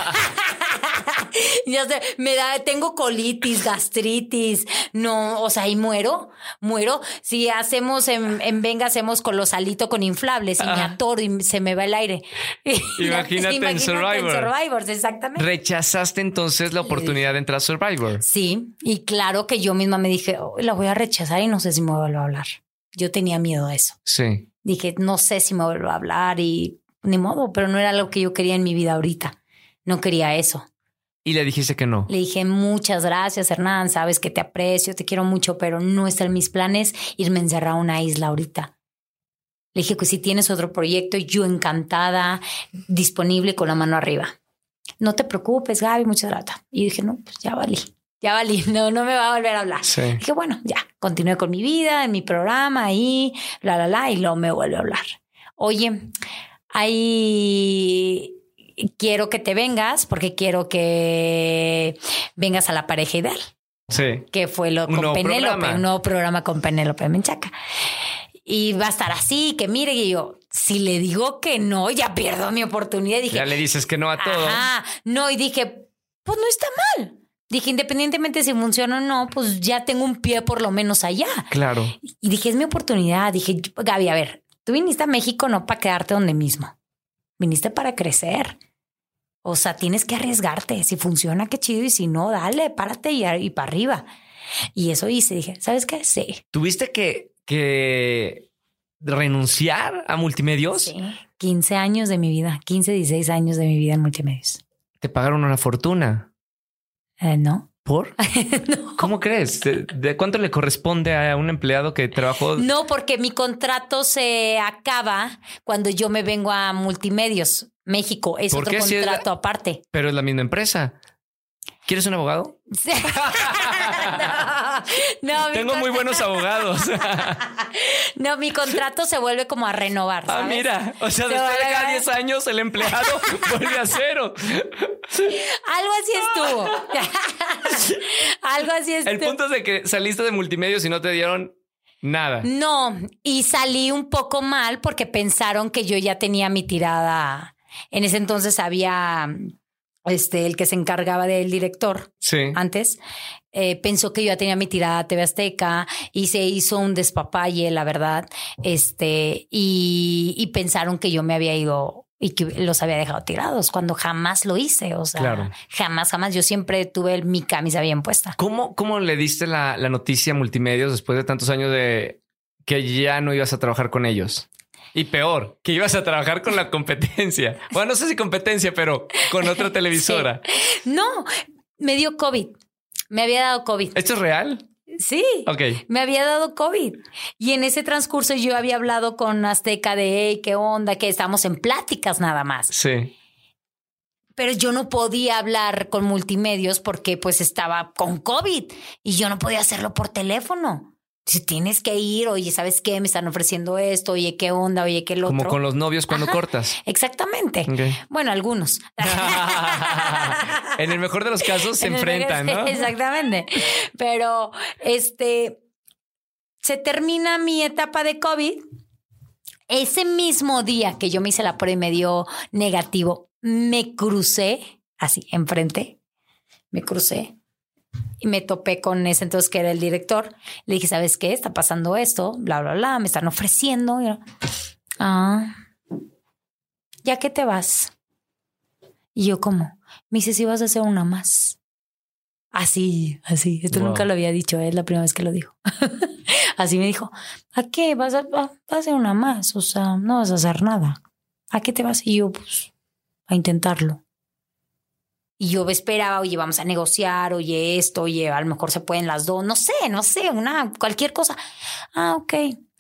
Ya sé, me da, tengo colitis, gastritis, no, o sea, y muero, muero. Si hacemos en, en Venga, hacemos colosalito con inflables y me atoro y se me va el aire. Imagínate, Sí, en Survivor. En Survivors, exactamente. Rechazaste entonces la oportunidad de entrar a Survivor. Sí, y claro que yo misma me dije, oh, la voy a rechazar y no sé si me vuelvo a hablar. Yo tenía miedo a eso. Sí. Dije, no sé si me vuelvo a hablar y ni modo, pero no era lo que yo quería en mi vida ahorita. No quería eso. Y le dijiste que no. Le dije, muchas gracias, Hernán. Sabes que te aprecio, te quiero mucho, pero no está en mis planes irme a encerrar a una isla ahorita. Le dije que si tienes otro proyecto, yo encantada, disponible con la mano arriba. no te preocupes, Gaby, muchas gracias. Y dije, no, pues ya valí. Ya valí, no, no me va a volver a hablar. Sí. Dije, bueno, ya, continué con mi vida, en mi programa, ahí, la, la, la, y luego me vuelve a hablar. Oye, ahí quiero que te vengas porque quiero que vengas a La Pareja Ideal. Sí. Que fue lo un con Penélope, programa. un nuevo programa con Penélope Menchaca. Y va a estar así, que mire, y yo, si le digo que no, ya pierdo mi oportunidad. Dije, ya le dices que no a todo. Ajá, no, y dije, pues no está mal. Dije, independientemente si funciona o no, pues ya tengo un pie por lo menos allá. Claro. Y dije, es mi oportunidad. Dije, Gaby, a ver, tú viniste a México no para quedarte donde mismo. Viniste para crecer. O sea, tienes que arriesgarte. Si funciona, qué chido. Y si no, dale, párate y, y para arriba. Y eso hice. Dije, ¿sabes qué? Sí. ¿Tuviste que, que renunciar a Multimedios? Sí. quince años de mi vida. quince, dieciséis años de mi vida en Multimedios. Te pagaron una fortuna. Eh, ¿No? ¿Por? No. ¿Cómo crees? ¿De, de cuánto le corresponde a un empleado que trabajó? No, porque mi contrato se acaba cuando yo me vengo a Multimedios, México. Es ¿Por otro qué? Si es la- contrato aparte. Pero es la misma empresa. ¿Quieres un abogado? no, no, mi Tengo con- muy buenos abogados. No, mi contrato se vuelve como a renovar, Ah, ¿sabes? mira. O sea, Se después de vuelve- cada diez años, el empleado vuelve a cero. Algo así estuvo. Algo así estuvo. El punto es de que saliste de Multimedios y no te dieron nada. No, y salí un poco mal porque pensaron que yo ya tenía mi tirada. En ese entonces había este el que se encargaba del director Sí. antes. Eh, pensó que yo ya tenía mi tirada a T V Azteca y se hizo un despapalle, la verdad. Este, y, y pensaron que yo me había ido y que los había dejado tirados cuando jamás lo hice. O sea, Claro. jamás, jamás. Yo siempre tuve mi camisa bien puesta. ¿Cómo, cómo le diste la, la noticia a Multimedios después de tantos años de que ya no ibas a trabajar con ellos? Y peor, que ibas a trabajar con la competencia. Bueno, no sé si competencia, pero con otra televisora. Sí. No, me dio COVID. Me había dado COVID. ¿Esto es real? Sí. Ok. Me había dado COVID. Y en ese transcurso yo había hablado con Azteca de, hey, ¿qué onda? Que estamos en pláticas nada más. Sí. Pero yo no podía hablar con Multimedios porque pues estaba con COVID y yo no podía hacerlo por teléfono. Si tienes que ir, oye, ¿sabes qué? Me están ofreciendo esto, oye, ¿qué onda? Oye, ¿qué lo Como otro? con los novios cuando Ajá. cortas. Exactamente. Ok. Bueno, algunos. En el mejor de los casos se En el enfrentan, regreso, ¿no? Exactamente. Pero este se termina mi etapa de COVID. Ese mismo día que yo me hice la prueba y me dio negativo, me crucé así enfrente. Me crucé y me topé con ese entonces que era el director. Le dije, ¿sabes qué? Está pasando esto, bla, bla, bla. Me están ofreciendo. Y yo, ah, ¿ya que te vas? Y yo, ¿cómo? Me dice, si vas a hacer una más. Así, así. Esto Wow. nunca lo había dicho. Es la primera vez que lo dijo. Así me dijo, ¿a qué? ¿Vas a, vas a hacer una más? O sea, no vas a hacer nada. ¿A qué te vas? Y yo, pues, a intentarlo. Y yo esperaba, oye, vamos a negociar, oye, esto, oye, a lo mejor se pueden las dos. No sé, no sé, una, cualquier cosa. Ah, ok.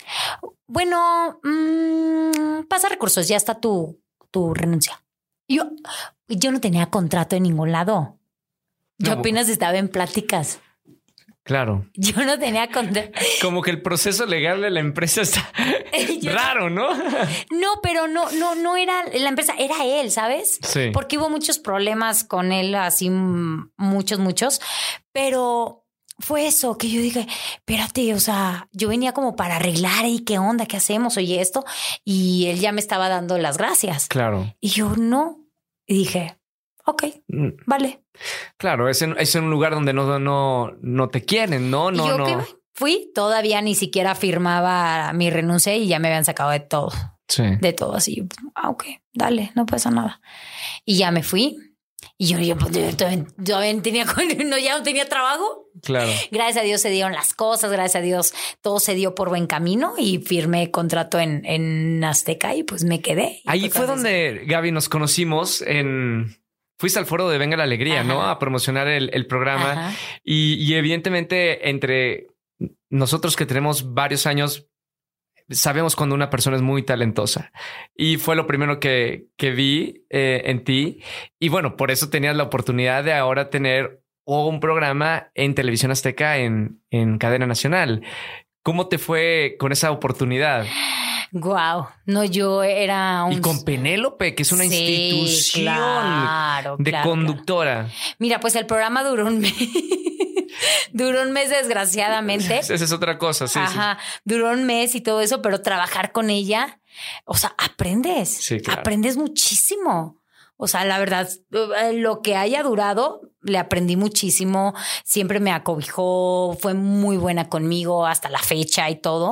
Bueno, mmm, pasa recursos, ya está tu, tu renuncia. Y yo, yo no tenía contrato en ningún lado. Yo No. apenas estaba en pláticas. Claro. Yo no tenía contrato. Como que el proceso legal de la empresa está Yo- raro, ¿no? No, pero no, no, no era la empresa, era él, ¿sabes? Sí. Porque hubo muchos problemas con él, así m- muchos, muchos. Pero fue eso que yo dije, espérate, o sea, yo venía como para arreglar y qué onda, qué hacemos, oye, esto. Y él ya me estaba dando las gracias. Claro. Y yo no. Y dije, ok, Mm, vale. Claro, es en, es en un lugar donde no, no, no te quieren, ¿no? y No, yo no. que fui, todavía ni siquiera firmaba mi renuncia y ya me habían sacado de todo. Sí. De todo así. Ah, ok, dale, no pasa nada. Y ya me fui. Y yo, yo, pues, yo todavía, todavía tenía, no, ya no tenía trabajo. Claro. Gracias a Dios se dieron las cosas, gracias a Dios todo se dio por buen camino y firmé contrato en, en Azteca y pues me quedé. Y Ahí pues, fue así. donde, Gaby, nos conocimos en... Fuiste al foro de Venga la Alegría, Ajá. ¿no? A promocionar el, el programa. Ajá. Y, y evidentemente entre nosotros que tenemos varios años sabemos cuando una persona es muy talentosa y fue lo primero que, que vi eh, en ti. Y bueno, por eso tenías la oportunidad de ahora tener un programa en Televisión Azteca en, en cadena nacional. ¿Cómo te fue con esa oportunidad? Wow, no, yo era un... Y con Penélope, que es una sí, institución claro, de claro, conductora. Claro. Mira, pues el programa duró un mes. Duró un mes, desgraciadamente. Esa es otra cosa, sí. Ajá, sí. Duró un mes y todo eso, pero trabajar con ella, o sea, aprendes. Sí, claro. Aprendes muchísimo. O sea, la verdad, lo que haya durado, le aprendí muchísimo. Siempre me acobijó, fue muy buena conmigo hasta la fecha y todo.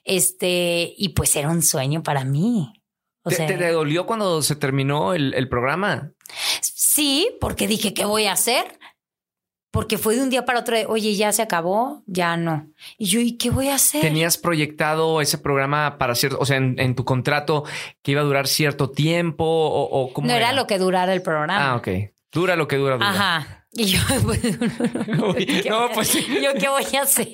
Este, y pues era un sueño para mí. O ¿Te, sea, ¿Te dolió cuando se terminó el, el programa? Sí, porque dije, ¿qué voy a hacer? Porque fue de un día para otro de, oye, ya se acabó, ya no. Y yo, ¿y qué voy a hacer? ¿Tenías proyectado ese programa para cierto, o sea, en, en tu contrato que iba a durar cierto tiempo o, o cómo No era? era lo que durara el programa. Ah, ok. Dura lo que dura, dura. Ajá. Y yo, pues, Uy, ¿qué no, voy, pues sí. ¿yo qué voy a hacer?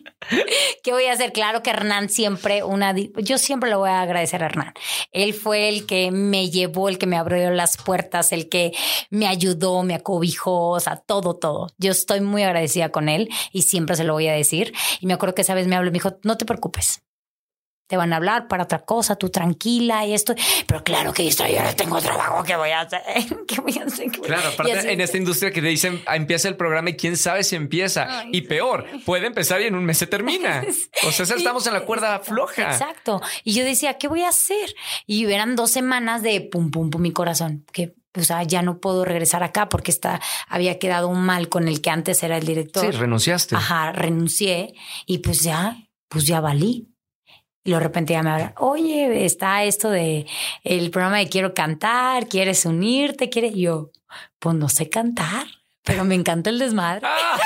¿Qué voy a hacer? Claro que Hernán siempre, una, yo siempre le voy a agradecer a Hernán. Él fue el que me llevó, el que me abrió las puertas, el que me ayudó, me acobijó, o sea, todo, todo. Yo estoy muy agradecida con él y siempre se lo voy a decir. Y me acuerdo que esa vez me habló y me dijo, no te preocupes. Te van a hablar para otra cosa, tú tranquila y esto. Pero claro que yo ahora tengo trabajo, ¿qué voy a hacer? ¿Qué voy a hacer? ¿Qué voy a hacer? Claro, aparte así, en esta industria que te dicen empieza el programa y quién sabe si empieza. Ay, y peor, puede empezar y en un mes se termina. O sea, estamos en la cuerda exacto, floja. Exacto. Y yo decía, ¿qué voy a hacer? Y eran dos semanas de pum, pum, pum, mi corazón. Que o sea, ya no puedo regresar acá porque está, había quedado mal con el que antes era el director. Sí, renunciaste. Ajá, renuncié y pues ya, pues ya valí. Y de repente ya me hablan, oye, está esto de el programa de Quiero Cantar, ¿quieres unirte? ¿Quieres? Y yo, pues no sé cantar, pero me encanta el desmadre.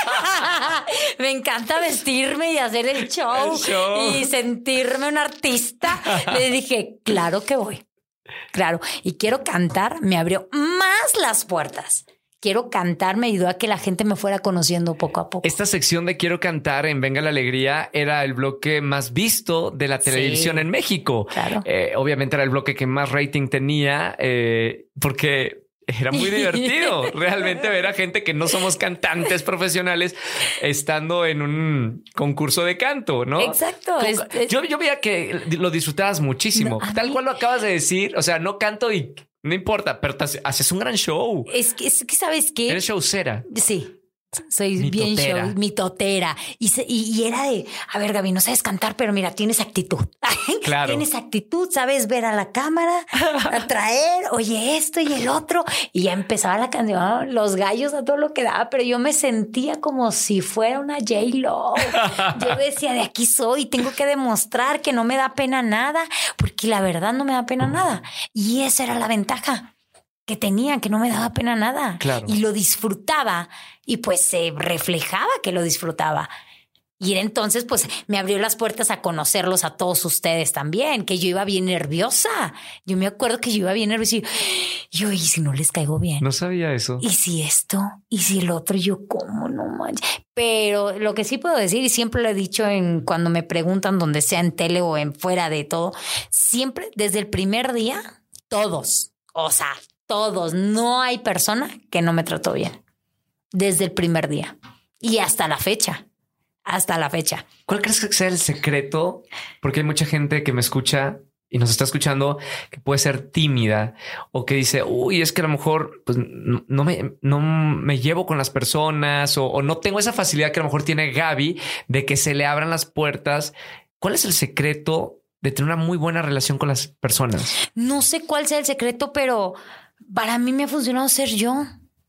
Me encanta vestirme y hacer el show, el show y sentirme un artista. Le dije, claro que voy. Claro. Y Quiero Cantar me abrió más las puertas. Quiero Cantar me ayudó a que la gente me fuera conociendo poco a poco. Esta sección de Quiero Cantar en Venga la Alegría era el bloque más visto de la televisión sí, en México. Claro. Eh, obviamente era el bloque que más rating tenía eh, porque era muy divertido realmente ver a gente que no somos cantantes profesionales estando en un concurso de canto, ¿no? Exacto. Es, es... Yo, yo veía que lo disfrutabas muchísimo. No, tal mí... cual lo acabas de decir. O sea, no canto y no importa, pero te haces un gran show. Es que, es que ¿sabes qué? Eres showcera. Sí. Soy mi bien totera. show, mi totera. Y, se, y, y era de, a ver, Gaby, no sabes cantar, pero mira, tienes actitud. Claro. Tienes actitud, sabes ver a la cámara, atraer, oye esto y el otro. Y ya empezaba la canción, los gallos a todo lo que daba, pero yo me sentía como si fuera una J-Lo. Yo decía, de aquí soy, tengo que demostrar que no me da pena nada, porque la verdad no me da pena nada. Y esa era la ventaja que tenía, que no me daba pena nada. Claro. Y lo disfrutaba y pues se reflejaba que lo disfrutaba. Y entonces pues me abrió las puertas a conocerlos a todos ustedes también, que yo iba bien nerviosa. Yo me acuerdo que yo iba bien nerviosa y yo, ¿y si no les caigo bien? No sabía eso. ¿Y si esto? ¿Y si el otro? Y yo, ¿cómo no manches? Pero lo que sí puedo decir, y siempre lo he dicho en cuando me preguntan, donde sea en tele o en fuera de todo, siempre desde el primer día, todos, o sea, todos, no hay persona que no me trató bien. Desde el primer día. Y hasta la fecha. Hasta la fecha. ¿Cuál crees que sea el secreto? Porque hay mucha gente que me escucha y nos está escuchando que puede ser tímida o que dice, uy, es que a lo mejor pues, no, no, me, no me llevo con las personas o, o no tengo esa facilidad que a lo mejor tiene Gaby de que se le abran las puertas. ¿Cuál es el secreto de tener una muy buena relación con las personas? No sé cuál sea el secreto, pero para mí me ha funcionado ser yo.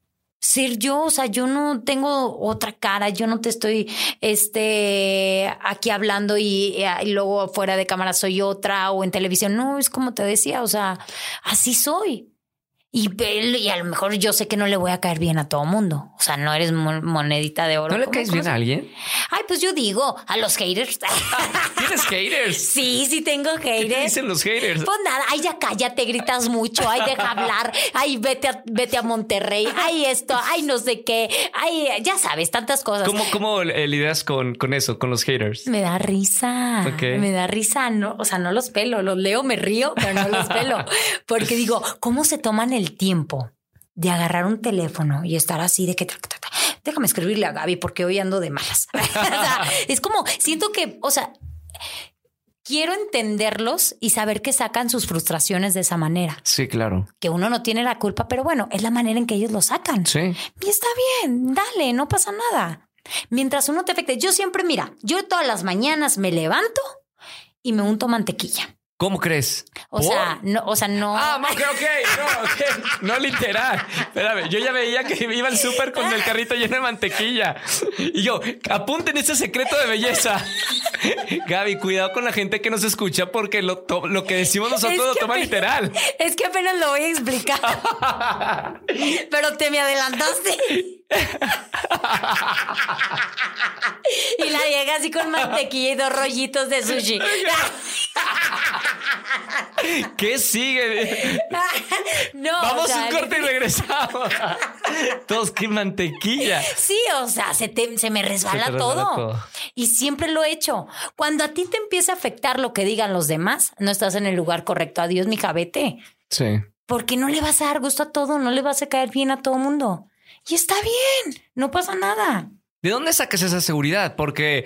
Ser yo, o sea, yo no tengo otra cara, yo no te estoy este, aquí hablando y, y luego fuera de cámara soy otra o en televisión. No, es como te decía, o sea, así soy. Y, y a lo mejor yo sé que no le voy a caer bien a todo mundo. O sea, no eres monedita de oro. ¿No le caes bien a alguien? Ay, pues yo digo, a los haters. ¿Tienes haters? Sí, sí tengo haters. ¿Qué te dicen los haters? Pues nada, ay, ya cállate, gritas mucho, ay, deja hablar, ay, vete a, vete a Monterrey, ay, esto, ay, no sé qué, ay, ya sabes, tantas cosas. ¿Cómo, cómo lidias con, con eso, con los haters? Me da risa, okay. me da risa, no, o sea, no los pelo, los leo, me río, pero no los pelo, porque digo, ¿cómo se toman el tiempo de agarrar un teléfono y estar así de que déjame escribirle a Gaby porque hoy ando de malas? O sea, es como, siento que, o sea, quiero entenderlos y saber que sacan sus frustraciones de esa manera. Sí, claro. Que uno no tiene la culpa, pero bueno, es la manera en que ellos lo sacan. Sí. Y está bien, dale, no pasa nada. Mientras uno te afecte. Yo siempre, mira, yo todas las mañanas me levanto y me unto mantequilla. ¿Cómo crees? O ¿Por? sea, no, o sea, no. Ah, ok, ok, no, okay. No literal. Espérame, yo ya veía que iba al súper con el carrito lleno de mantequilla. Y yo, apunten ese secreto de belleza. Gaby, cuidado con la gente que nos escucha porque lo, to, lo que decimos nosotros lo toma apenas, literal. Es que apenas lo voy a explicar. Pero te me adelantaste. Y la llega así con mantequilla y dos rollitos de sushi. ¿Qué sigue? No, vamos o sea, un corte y regresamos. Todos, qué mantequilla. Sí, o sea, se, te, se me resbala, se todo. resbala todo. Y siempre lo he hecho. Cuando a ti te empieza a afectar lo que digan los demás, no estás en el lugar correcto. Adiós, mija, vete. Sí. Porque no le vas a dar gusto a todo, no le vas a caer bien a todo mundo. Y está bien, no pasa nada. ¿De dónde sacas esa seguridad? Porque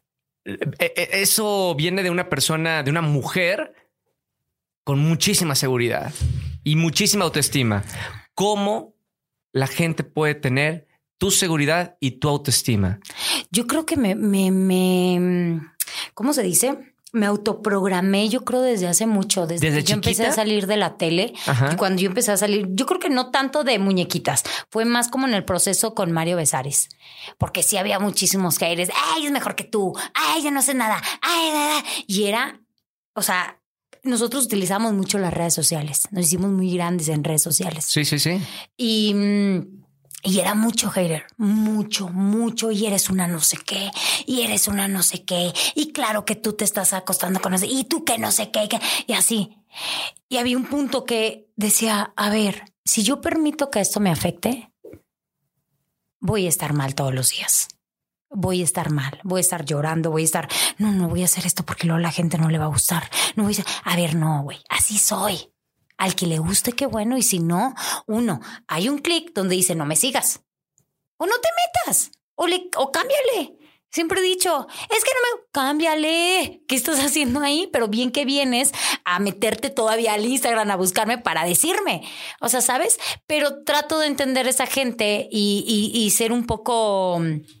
eso viene de una persona, de una mujer con muchísima seguridad y muchísima autoestima. ¿Cómo la gente puede tener tu seguridad y tu autoestima? Yo creo que me, me, me ¿cómo se dice? Me autoprogramé, yo creo, desde hace mucho. Desde, ¿Desde que yo chiquita? empecé a salir de la tele. Y cuando yo empecé a salir, yo creo que no tanto de muñequitas. Fue más como en el proceso con Mario Besares. Porque sí había muchísimos haters. ¡Ay, es mejor que tú! ¡Ay, yo no sé nada! ¡Ay, nada! Y era, o sea, nosotros utilizamos mucho las redes sociales. Nos hicimos muy grandes en redes sociales. Sí, sí, sí. Y... Y era mucho hater, mucho, mucho. Y eres una no sé qué, y eres una no sé qué. Y claro que tú te estás acostando con ese, y tú que no sé qué, que, y así. Y había un punto que decía, a ver, si yo permito que esto me afecte, voy a estar mal todos los días. Voy a estar mal, voy a estar llorando, voy a estar, no, no voy a hacer esto porque luego a la gente no le va a gustar. No voy a, a ver, no, güey, así soy. Al que le guste, qué bueno. Y si no, uno, hay un clic donde dice no me sigas o no te metas o, le, o cámbiale. Siempre he dicho, es que no me... Cámbiale. ¿Qué estás haciendo ahí? Pero bien que vienes a meterte todavía al Instagram a buscarme para decirme. O sea, ¿sabes? Pero trato de entender a esa gente y, y, y ser un poco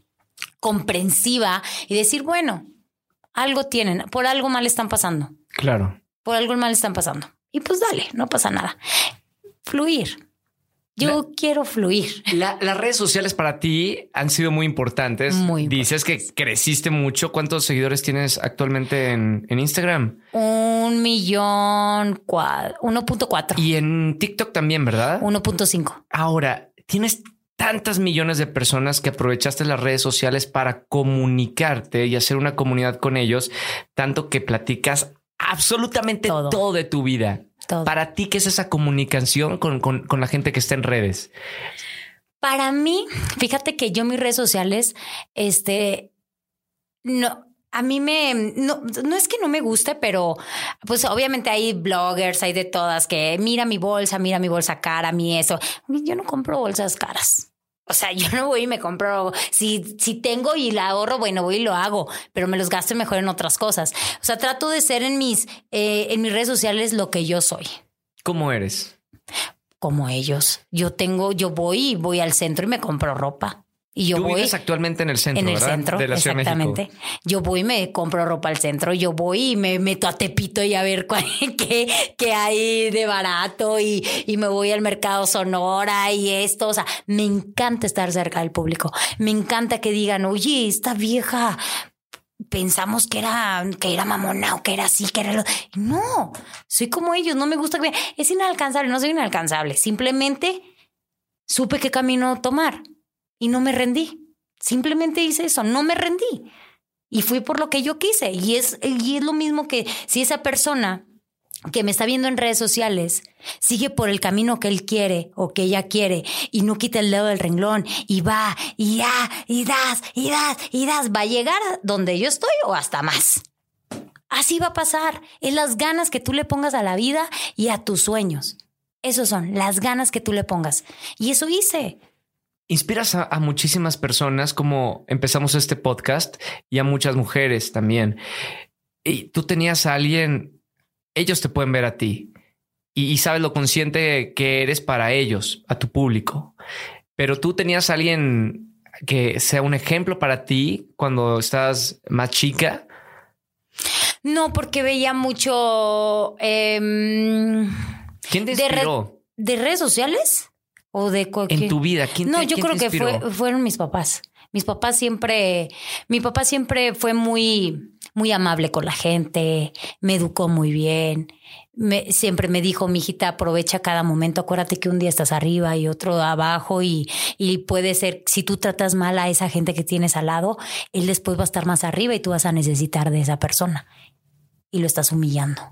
comprensiva y decir, bueno, algo tienen, por algo mal están pasando. Claro. Por algo mal están pasando. Y pues dale, no pasa nada. Fluir. Yo la, quiero fluir. La, las redes sociales para ti han sido muy importantes. Muy Dices importantes. Que creciste mucho. ¿Cuántos seguidores tienes actualmente en, en Instagram? Un millón, uno punto cuatro. Y en TikTok también, ¿verdad? uno punto cinco. Ahora, tienes tantas millones de personas que aprovechaste las redes sociales para comunicarte y hacer una comunidad con ellos, tanto que platicas absolutamente todo, todo de tu vida. Todo. Para ti, ¿qué es esa comunicación con, con, con la gente que está en redes? Para mí, fíjate que yo mis redes sociales, este, no, a mí me, no, no es que no me guste, pero pues obviamente hay bloggers, hay de todas que mira mi bolsa, mira mi bolsa cara, mi eso. Yo no compro bolsas caras. O sea, yo no voy y me compro, si, si tengo y la ahorro, bueno, voy y lo hago, pero me los gasto mejor en otras cosas. O sea, trato de ser en mis, eh, en mis redes sociales lo que yo soy. ¿Cómo eres? Como ellos. Yo tengo, yo voy y voy al centro y me compro ropa. Y yo Tú voy vives actualmente en el centro, en el ¿verdad? centro, de la Ciudad de México. Exactamente. Yo voy y me compro ropa al centro. Yo voy y me meto a Tepito y a ver cuál, qué, qué hay de barato y, y me voy al mercado Sonora y esto. O sea, me encanta estar cerca del público. Me encanta que digan, oye, esta vieja pensamos que era, que era mamona o que era así, que era lo... No, soy como ellos, no me gusta que... Es inalcanzable, no soy inalcanzable. Simplemente supe qué camino tomar y no me rendí. Simplemente hice eso, no me rendí. Y fui por lo que yo quise. Y es, y es lo mismo que si esa persona que me está viendo en redes sociales sigue por el camino que él quiere o que ella quiere y no quita el dedo del renglón y va y ya y das y das y das, va a llegar donde yo estoy o hasta más. Así va a pasar. Es las ganas que tú le pongas a la vida y a tus sueños. Esos son las ganas que tú le pongas. Y eso hice. Inspiras a, a muchísimas personas, como empezamos este podcast, y a muchas mujeres también. Y tú tenías a alguien... Ellos te pueden ver a ti y, y sabes lo consciente que eres para ellos, a tu público. Pero tú tenías a alguien que sea un ejemplo para ti cuando estás más chica. No, porque veía mucho... Eh, ¿Quién te inspiró? De, re, ¿De redes sociales? ¿O de cualquier... En tu vida, ¿quién te No, yo quién creo te que inspiró? fue, fueron mis papás. Mis papás siempre... Mi papá siempre fue muy... muy amable con la gente, me educó muy bien, me, siempre me dijo, mijita, aprovecha cada momento, acuérdate que un día estás arriba y otro abajo y, y puede ser, si tú tratas mal a esa gente que tienes al lado, él después va a estar más arriba y tú vas a necesitar de esa persona y lo estás humillando.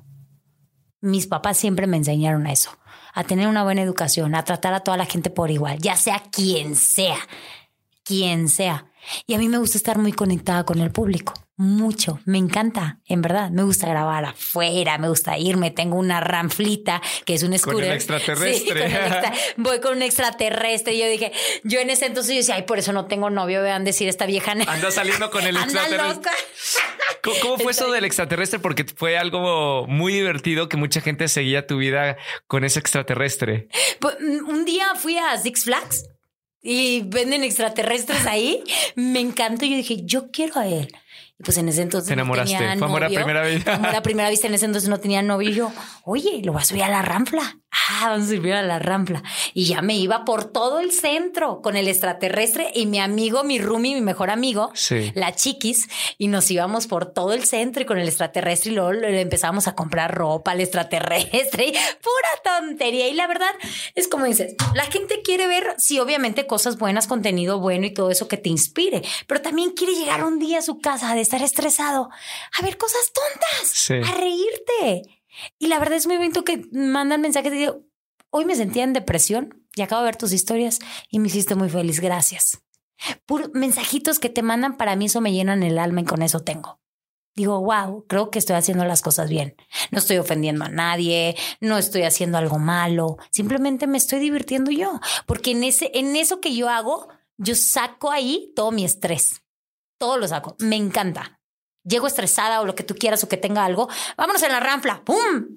Mis papás siempre me enseñaron a eso, a tener una buena educación, a tratar a toda la gente por igual, ya sea quien sea, quien sea. Y a mí me gusta estar muy conectada con el público. Mucho, me encanta, en verdad. Me gusta grabar afuera, me gusta irme. Tengo una ranflita que es un scooter. Con el extraterrestre. Sí, con el extra... Voy con un extraterrestre. Y yo dije, yo en ese entonces yo decía, ay, por eso no tengo novio. Vean decir esta vieja. Anda saliendo con el extraterrestre. Anda loca. ¿Cómo, cómo fue eso del extraterrestre? Porque fue algo muy divertido que mucha gente seguía tu vida con ese extraterrestre. Pues, un día fui a Six Flags y venden extraterrestres ahí. Me encantó. Yo dije, yo quiero a él. Y pues en ese entonces te enamoraste. No tenía Fue amor a primera vista. Amor a primera vista. En ese entonces no tenía novio. Y yo, oye, lo voy a subir a la Rampla. Ah, vamos a subir a la Rampla. Y ya me iba por todo el centro con el extraterrestre y mi amigo, mi roomie, mi mejor amigo, sí. La Chiquis. Y nos íbamos por todo el centro y con el extraterrestre y luego le empezamos a comprar ropa al extraterrestre y pura tontería. Y la verdad es como dices, la gente quiere ver, sí, obviamente cosas buenas, contenido bueno y todo eso que te inspire, pero también quiere llegar un día a su casa de estar estresado a ver cosas tontas, sí. A reírte. Y la verdad es muy bonito que mandan mensajes y digo, hoy me sentía en depresión y acabo de ver tus historias y me hiciste muy feliz, gracias. Puros mensajitos que te mandan, para mí eso me llenan el alma y con eso tengo. Digo, wow, creo que estoy haciendo las cosas bien. No estoy ofendiendo a nadie, no estoy haciendo algo malo, simplemente me estoy divirtiendo yo, porque en ese, en eso que yo hago, yo saco ahí todo mi estrés, todo lo saco, me encanta. Llego estresada o lo que tú quieras o que tenga algo, vámonos en la Rampla, ¡pum!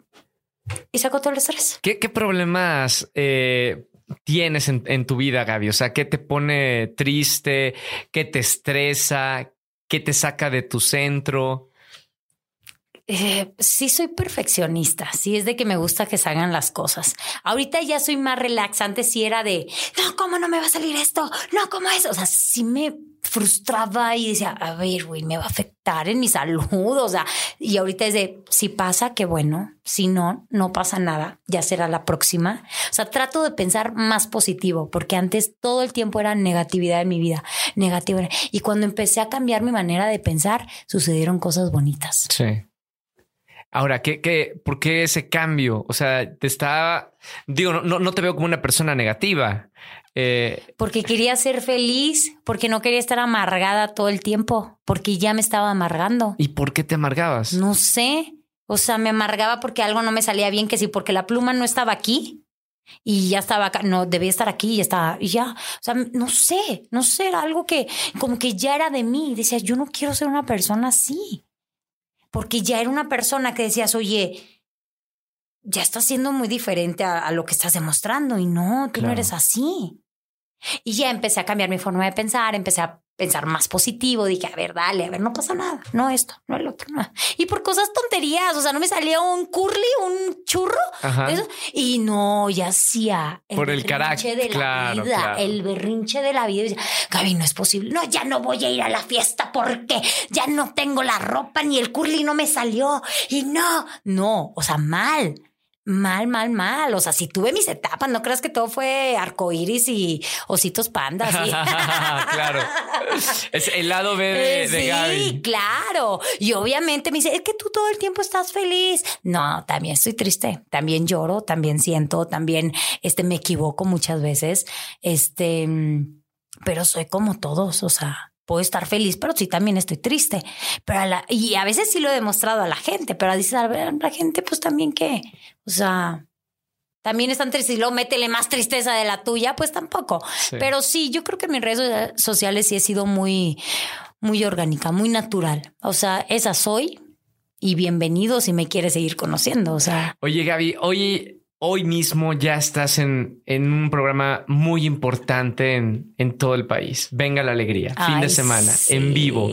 Y saco todo el estrés. ¿Qué, qué problemas eh, tienes en, en tu vida, Gaby? O sea, ¿qué te pone triste? ¿Qué te estresa? ¿Qué te saca de tu centro? Eh, sí soy perfeccionista, sí es de que me gusta que salgan las cosas. Ahorita ya soy más relax, antes sí era de, no, ¿cómo no me va a salir esto? No, ¿cómo es? O sea, sí me frustraba y decía, a ver, güey, me va a afectar en mi salud, o sea, y ahorita es de, si pasa, qué bueno, si no, no pasa nada, ya será la próxima. O sea, trato de pensar más positivo, porque antes todo el tiempo era negatividad en mi vida, negativa. Y cuando empecé a cambiar mi manera de pensar, sucedieron cosas bonitas. Sí. Ahora, ¿qué, qué, ¿por qué ese cambio? O sea, te está... Digo, no, no te veo como una persona negativa. Eh... Porque quería ser feliz, porque no quería estar amargada todo el tiempo, porque ya me estaba amargando. ¿Y por qué te amargabas? No sé. O sea, me amargaba porque algo no me salía bien, que sí, porque la pluma no estaba aquí y ya estaba acá. No, debía estar aquí y ya estaba, y ya. O sea, no sé, no sé, era algo que como que ya era de mí. Decía, yo no quiero ser una persona así. Porque ya era una persona que decías, oye, ya estás siendo muy diferente a, a lo que estás demostrando. Y no, tú claro. no eres así. Y ya empecé a cambiar mi forma de pensar, empecé a pensar más positivo. Dije, a ver, dale, a ver, no pasa nada. No esto, no el otro. No. Y por cosas tonterías. O sea, no me salía un curly, un churro. Eso, y no, ya hacía el por el carácter de la claro, vida. Claro. El berrinche de la vida. Y decía, Gaby, no es posible. No, ya no voy a ir a la fiesta porque ya no tengo la ropa ni el curly no me salió. Y no, no, o sea, mal. Mal, mal, mal. O sea, si tuve mis etapas, no creas que todo fue arcoíris y ositos pandas. ¿Sí? Claro. Es el lado B de, de sí, Gaby. Sí, claro. Y obviamente me dice, es que tú todo el tiempo estás feliz. No, también estoy triste. También lloro, también siento, también este, me equivoco muchas veces. Este, pero soy como todos, o sea. Puedo estar feliz, pero sí también estoy triste. Pero a la, y a veces sí lo he demostrado a la gente, pero dices a ver, la gente, pues también qué. O sea, también están tristes y luego métele más tristeza de la tuya, pues tampoco. Sí. Pero sí, yo creo que en mis redes sociales sí he sido muy, muy orgánica, muy natural. O sea, esa soy y bienvenido si me quieres seguir conociendo. O sea, oye, Gaby, hoy. Hoy mismo ya estás en, en un programa muy importante en, en todo el país. Venga la alegría, fin Ay, de semana, sí. en vivo.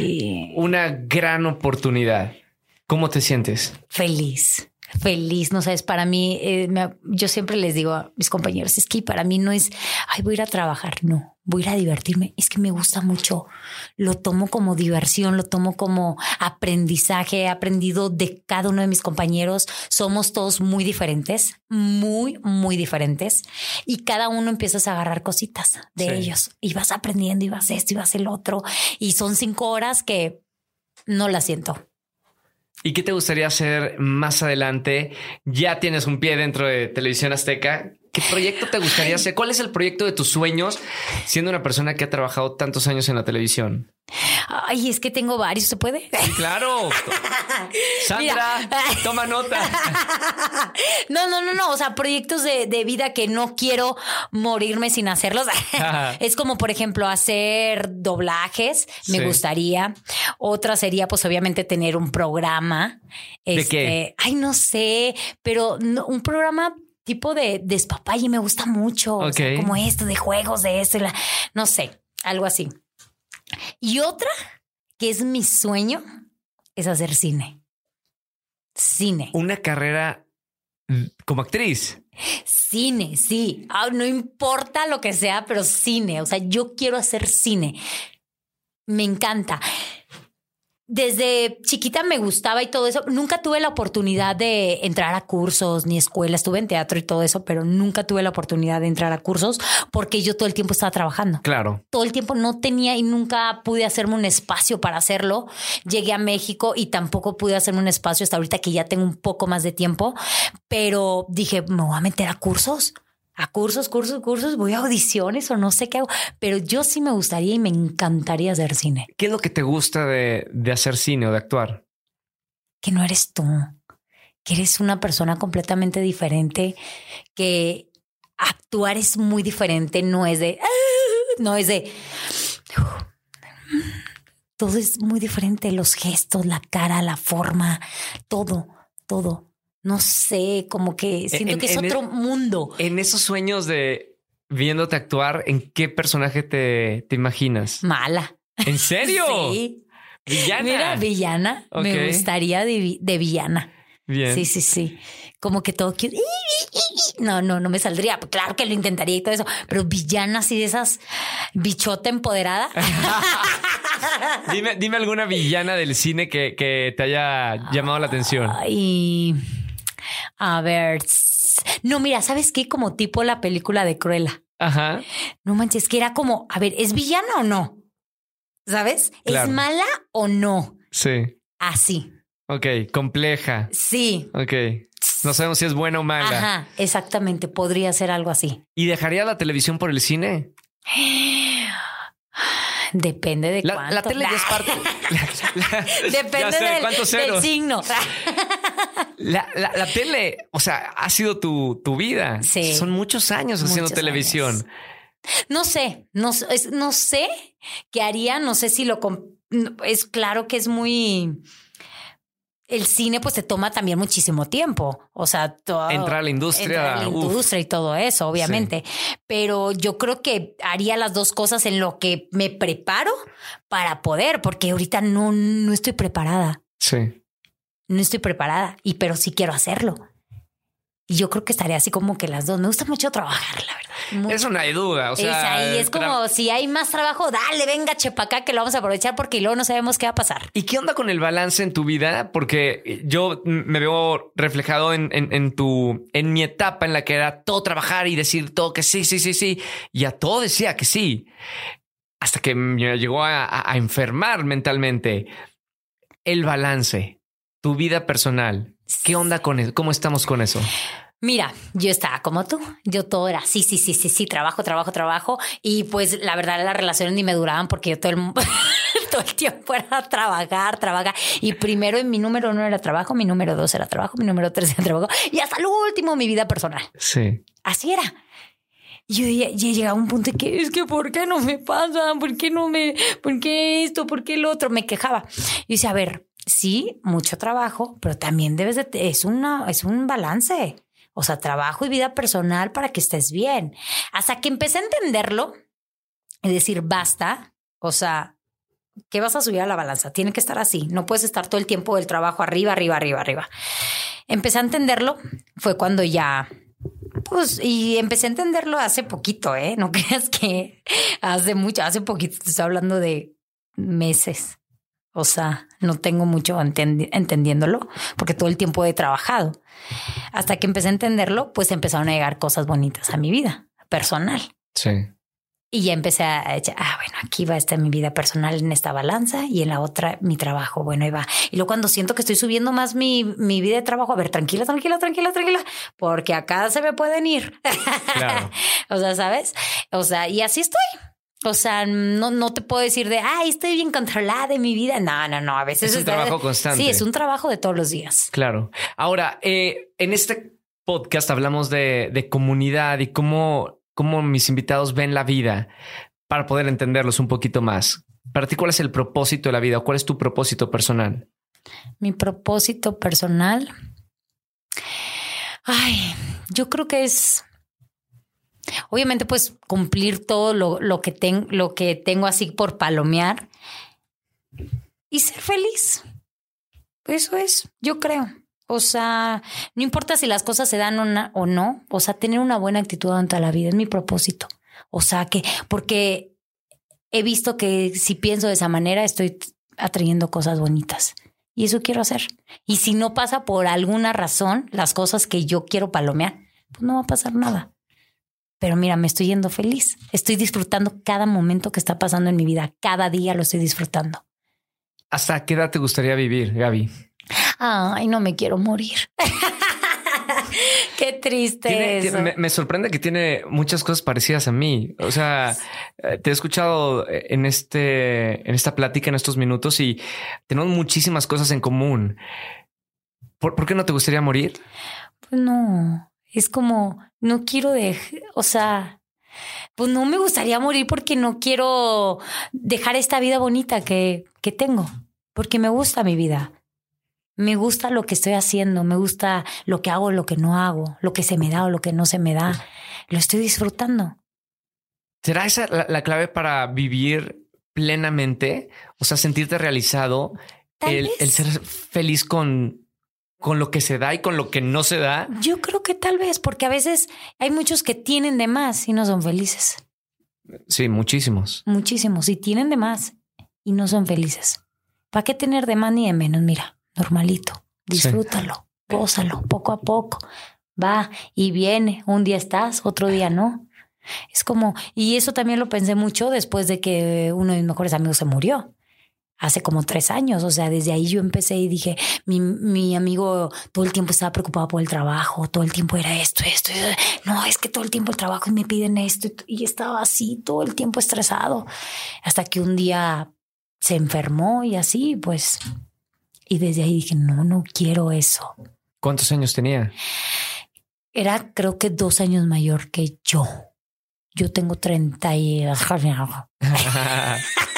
Una gran oportunidad. ¿Cómo te sientes? Feliz. Feliz, no sabes, para mí, eh, me, yo siempre les digo a mis compañeros, es que para mí no es, ay, voy a ir a trabajar, no, voy a ir a divertirme, es que me gusta mucho, lo tomo como diversión, lo tomo como aprendizaje, he aprendido de cada uno de mis compañeros, somos todos muy diferentes, muy, muy diferentes, y cada uno empiezas a agarrar cositas de sí. ellos, y vas aprendiendo, y vas esto, y vas el otro, y son cinco horas que no las siento. ¿Y qué te gustaría hacer más adelante? Ya tienes un pie dentro de Televisión Azteca. ¿Qué proyecto te gustaría hacer? ¿Cuál es el proyecto de tus sueños siendo una persona que ha trabajado tantos años en la televisión? Ay, es que tengo varios, ¿se puede? Sí, claro. Sandra, Mira. Toma nota. No, no, no, no. O sea, proyectos de, de vida que no quiero morirme sin hacerlos. Es como, por ejemplo, hacer doblajes. Me sí. gustaría. Otra sería, pues, obviamente, tener un programa. ¿De este, qué? Ay, no sé, pero no, un programa tipo de despapalle me gusta mucho. Okay. O sea, como esto, de juegos, de esto, la, no sé, algo así. Y otra que es mi sueño es hacer cine. Cine. Una carrera como actriz. Cine, sí. Ah, no importa lo que sea, pero cine. O sea, yo quiero hacer cine. Me encanta. Desde chiquita me gustaba y todo eso. Nunca tuve la oportunidad de entrar a cursos ni escuela. Estuve en teatro y todo eso, pero nunca tuve la oportunidad de entrar a cursos porque yo todo el tiempo estaba trabajando. Claro. Todo el tiempo no tenía y nunca pude hacerme un espacio para hacerlo. Llegué a México y tampoco pude hacerme un espacio hasta ahorita que ya tengo un poco más de tiempo. Pero dije, me voy a meter a cursos. A cursos, cursos, cursos, voy a audiciones o no sé qué hago. Pero yo sí me gustaría y me encantaría hacer cine. ¿Qué es lo que te gusta de, de hacer cine o de actuar? Que no eres tú, que eres una persona completamente diferente, que actuar es muy diferente, no es de... No es de... Todo es muy diferente, los gestos, la cara, la forma, todo, todo. No sé, como que siento en, que es otro el, mundo. En esos sueños de viéndote actuar, ¿en qué personaje te, te imaginas? Mala. ¿En serio? Sí. ¿Villana? Mira, villana. Okay. Me gustaría de, de villana. Bien. Sí, sí, sí. Como que todo... No, no, no me saldría. Claro que lo intentaría y todo eso. Pero villana así de esas... Bichota empoderada. dime, dime alguna villana del cine que, que te haya llamado la atención. Ay... A ver, no, mira, ¿sabes qué? Como tipo la película de Cruella. Ajá. No manches, que era como, a ver, ¿es villana o no? ¿Sabes? Claro. ¿Es mala o no? Sí. Así. Ok, compleja. Sí. Ok. No sabemos si es buena o mala. Ajá, exactamente. Podría ser algo así. ¿Y dejaría la televisión por el cine? Depende de la, cuánto. La tele ya es parte... la, la, Depende sé, del, del signo. La, la, la tele, o sea, ha sido tu, tu vida. Sí. Son muchos años muchos haciendo televisión. Años. No sé, no, no sé qué haría. No sé si lo... Es claro que es muy... el cine pues te toma también muchísimo tiempo. O sea, todo, entrar a la industria. Entrar a la industria y todo eso, obviamente. Sí. Pero yo creo que haría las dos cosas en lo que me preparo para poder, porque ahorita no, no estoy preparada. Sí. No estoy preparada, y pero sí quiero hacerlo. Y yo creo que estaría así como que las dos. Me gusta mucho trabajar, la verdad. Mucho. Eso no hay duda. O sea, es ahí, es como tra- si hay más trabajo, dale, venga, chepa acá, que lo vamos a aprovechar porque luego no sabemos qué va a pasar. ¿Y qué onda con el balance en tu vida? Porque yo me veo reflejado en, en, en tu, en mi etapa en la que era todo trabajar y decir todo que sí, sí, sí, sí. Y a todo decía que sí. Hasta que me llegó a, a, a enfermar mentalmente. El balance, tu vida personal. ¿Qué onda con eso? ¿Cómo estamos con eso? Mira, yo estaba como tú. Yo todo era sí, sí, sí, sí, sí, trabajo, trabajo, trabajo. Y pues la verdad las relaciones ni me duraban porque yo todo el, todo el tiempo era trabajar, trabajar. Y primero en mi número uno era trabajo, mi número dos era trabajo, mi número tres era trabajo. Y hasta lo último mi vida personal. Sí. Así era. Yo ya, ya llegaba a un punto de que es que ¿por qué no me pasa? ¿Por qué no me? ¿Por qué esto? ¿Por qué el otro? Me quejaba. Y dice, a ver, sí, mucho trabajo, pero también debes de, es una, es un balance. O sea, trabajo y vida personal para que estés bien. Hasta que empecé a entenderlo y decir, basta. O sea, ¿qué vas a subir a la balanza? Tiene que estar así. No puedes estar todo el tiempo del trabajo arriba, arriba, arriba, arriba. Empecé a entenderlo. Fue cuando ya... Pues, y empecé a entenderlo hace poquito, ¿eh? No creas que hace mucho, hace poquito. Te estoy hablando de meses. O sea, no tengo mucho entendi- entendiéndolo porque todo el tiempo he trabajado. Hasta que empecé a entenderlo, pues empezaron a llegar cosas bonitas a mi vida personal. Sí. Y ya empecé a echar, ah, bueno, aquí va esta mi vida personal en esta balanza y en la otra mi trabajo. Bueno, ahí va. Y luego cuando siento que estoy subiendo más mi, mi vida de trabajo, a ver, tranquila, tranquila, tranquila, tranquila, porque acá se me pueden ir. Claro. O sea, ¿sabes? O sea, y así estoy. O sea, no, no te puedo decir de, ay, estoy bien controlada en mi vida. No, no, no. A veces es un trabajo constante. Sí, es un trabajo de todos los días. Claro. Ahora, eh, en este podcast hablamos de, de comunidad y cómo, cómo mis invitados ven la vida para poder entenderlos un poquito más. Para ti, ¿cuál es el propósito de la vida o cuál es tu propósito personal? Mi propósito personal. Ay, yo creo que es... Obviamente, pues cumplir todo lo, lo, que ten, lo que tengo así por palomear y ser feliz. Eso es, yo creo. O sea, no importa si las cosas se dan o, na, o no. O sea, tener una buena actitud ante la vida es mi propósito. O sea, que porque he visto que si pienso de esa manera estoy atrayendo cosas bonitas. Y eso quiero hacer. Y si no pasa por alguna razón las cosas que yo quiero palomear, pues no va a pasar nada. Pero mira, me estoy yendo feliz. Estoy disfrutando cada momento que está pasando en mi vida. Cada día lo estoy disfrutando. ¿Hasta qué edad te gustaría vivir, Gaby? Ay, no me quiero morir. Qué triste tiene, eso. Tiene, me, me sorprende que tiene muchas cosas parecidas a mí. O sea, te he escuchado en este, en esta plática, en estos minutos y tenemos muchísimas cosas en común. ¿Por, ¿por qué no te gustaría morir? Pues no. Es como, no quiero dejar, o sea, pues no me gustaría morir porque no quiero dejar esta vida bonita que, que tengo, porque me gusta mi vida. Me gusta lo que estoy haciendo, me gusta lo que hago, lo que no hago, lo que se me da o lo que no se me da. Lo estoy disfrutando. ¿Será esa la, la clave para vivir plenamente? O sea, sentirte realizado, el, el ser feliz con... con lo que se da y con lo que no se da. Yo creo que tal vez, porque a veces hay muchos que tienen de más y no son felices. Sí, muchísimos. Muchísimos. Y tienen de más y no son felices. ¿Para qué tener de más ni de menos? Mira, normalito. Disfrútalo, sí. Gózalo, poco a poco. Va y viene. Un día estás, otro día no. Es como... Y eso también lo pensé mucho después de que uno de mis mejores amigos se murió. Hace como tres años, o sea, desde ahí yo empecé y dije, mi, mi amigo todo el tiempo estaba preocupado por el trabajo, todo el tiempo era esto, esto, esto. No, es que todo el tiempo el trabajo y me piden esto y estaba así, todo el tiempo estresado, hasta que un día se enfermó y así, pues, y desde ahí dije, no, no quiero eso. ¿Cuántos años tenía? Era creo que dos años mayor que yo. Yo tengo treinta y...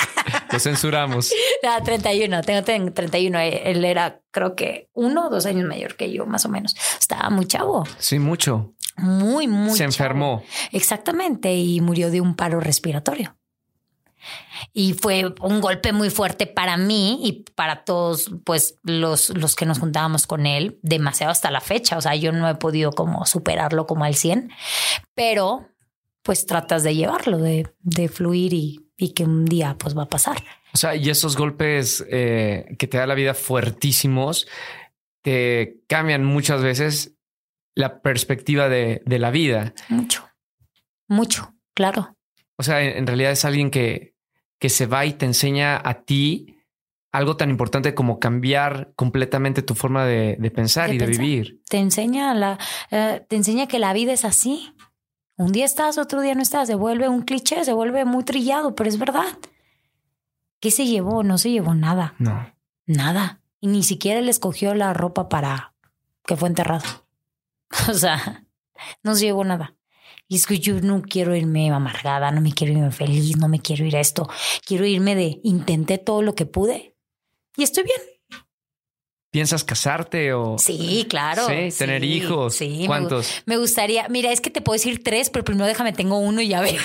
Lo censuramos. No, treinta y uno, tengo treinta y uno. Él era, creo que uno o dos años mayor que yo, más o menos. Estaba muy chavo. Sí, mucho. Muy, muy Se enfermó. chavo. Exactamente, y murió de un paro respiratorio. Y fue un golpe muy fuerte para mí y para todos, pues, los, los que nos juntábamos con él, demasiado hasta la fecha. O sea, yo no he podido como superarlo como al cien, pero pues tratas de llevarlo, de, de fluir y, y que un día pues va a pasar. O sea, y esos golpes eh, que te da la vida fuertísimos te cambian muchas veces la perspectiva de, de la vida. Mucho, mucho, claro. O sea, en, en realidad es alguien que, que se va y te enseña a ti algo tan importante como cambiar completamente tu forma de, de pensar de y pensar. de vivir. Te enseña, la, uh, te enseña que la vida es así. Un día estás, otro día no estás. Se vuelve un cliché, se vuelve muy trillado, pero es verdad. ¿Qué se llevó? No se llevó nada. No. Nada. Y ni siquiera le escogió la ropa para que fue enterrado. O sea, no se llevó nada. Y es que yo no quiero irme amargada, no me quiero irme feliz, no me quiero ir a esto. Quiero irme de intenté todo lo que pude y estoy bien. ¿Piensas casarte o...? Sí, claro. Sí, tener sí, hijos. Sí, ¿Cuántos? Me, me gustaría... Mira, es que te puedo decir tres, pero primero déjame, tengo uno y ya ve.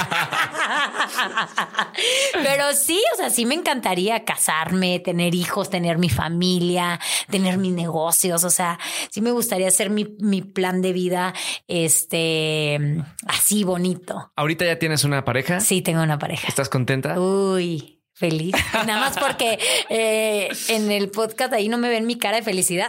Pero sí, o sea, sí me encantaría casarme, tener hijos, tener mi familia, tener mis negocios. O sea, sí me gustaría hacer mi, mi plan de vida este, así bonito. ¿Ahorita ya tienes una pareja? Sí, tengo una pareja. ¿Estás contenta? Uy... Feliz. Nada más porque eh, en el podcast ahí no me ven mi cara de felicidad.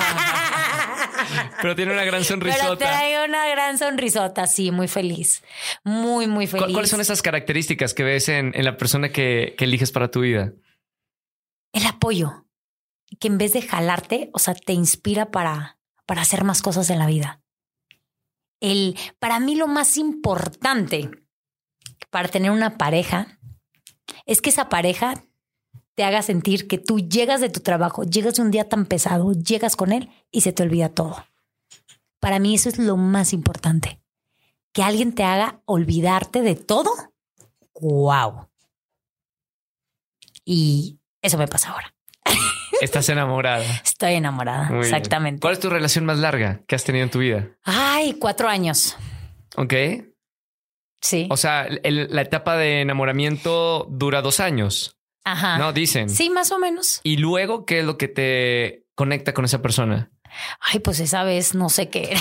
Pero tiene una gran sonrisota. Pero traigo una gran sonrisota, sí, muy feliz. Muy, muy feliz. ¿Cuáles son esas características que ves en, en la persona que, que eliges para tu vida? El apoyo. Que en vez de jalarte, o sea, te inspira para, para hacer más cosas en la vida. El, para mí lo más importante para tener una pareja es que esa pareja te haga sentir que tú llegas de tu trabajo, llegas de un día tan pesado, llegas con él y se te olvida todo. Para mí eso es lo más importante. Que alguien te haga olvidarte de todo. ¡Wow! Y eso me pasa ahora. Estás enamorada. Estoy enamorada, Muy exactamente. bien. ¿Cuál es tu relación más larga que has tenido en tu vida? Ay, cuatro años. Ok. Sí. O sea, el, la etapa de enamoramiento dura dos años. Ajá. No, dicen. Sí, más o menos. ¿Y luego qué es lo que te conecta con esa persona? Ay, pues esa vez no sé qué era.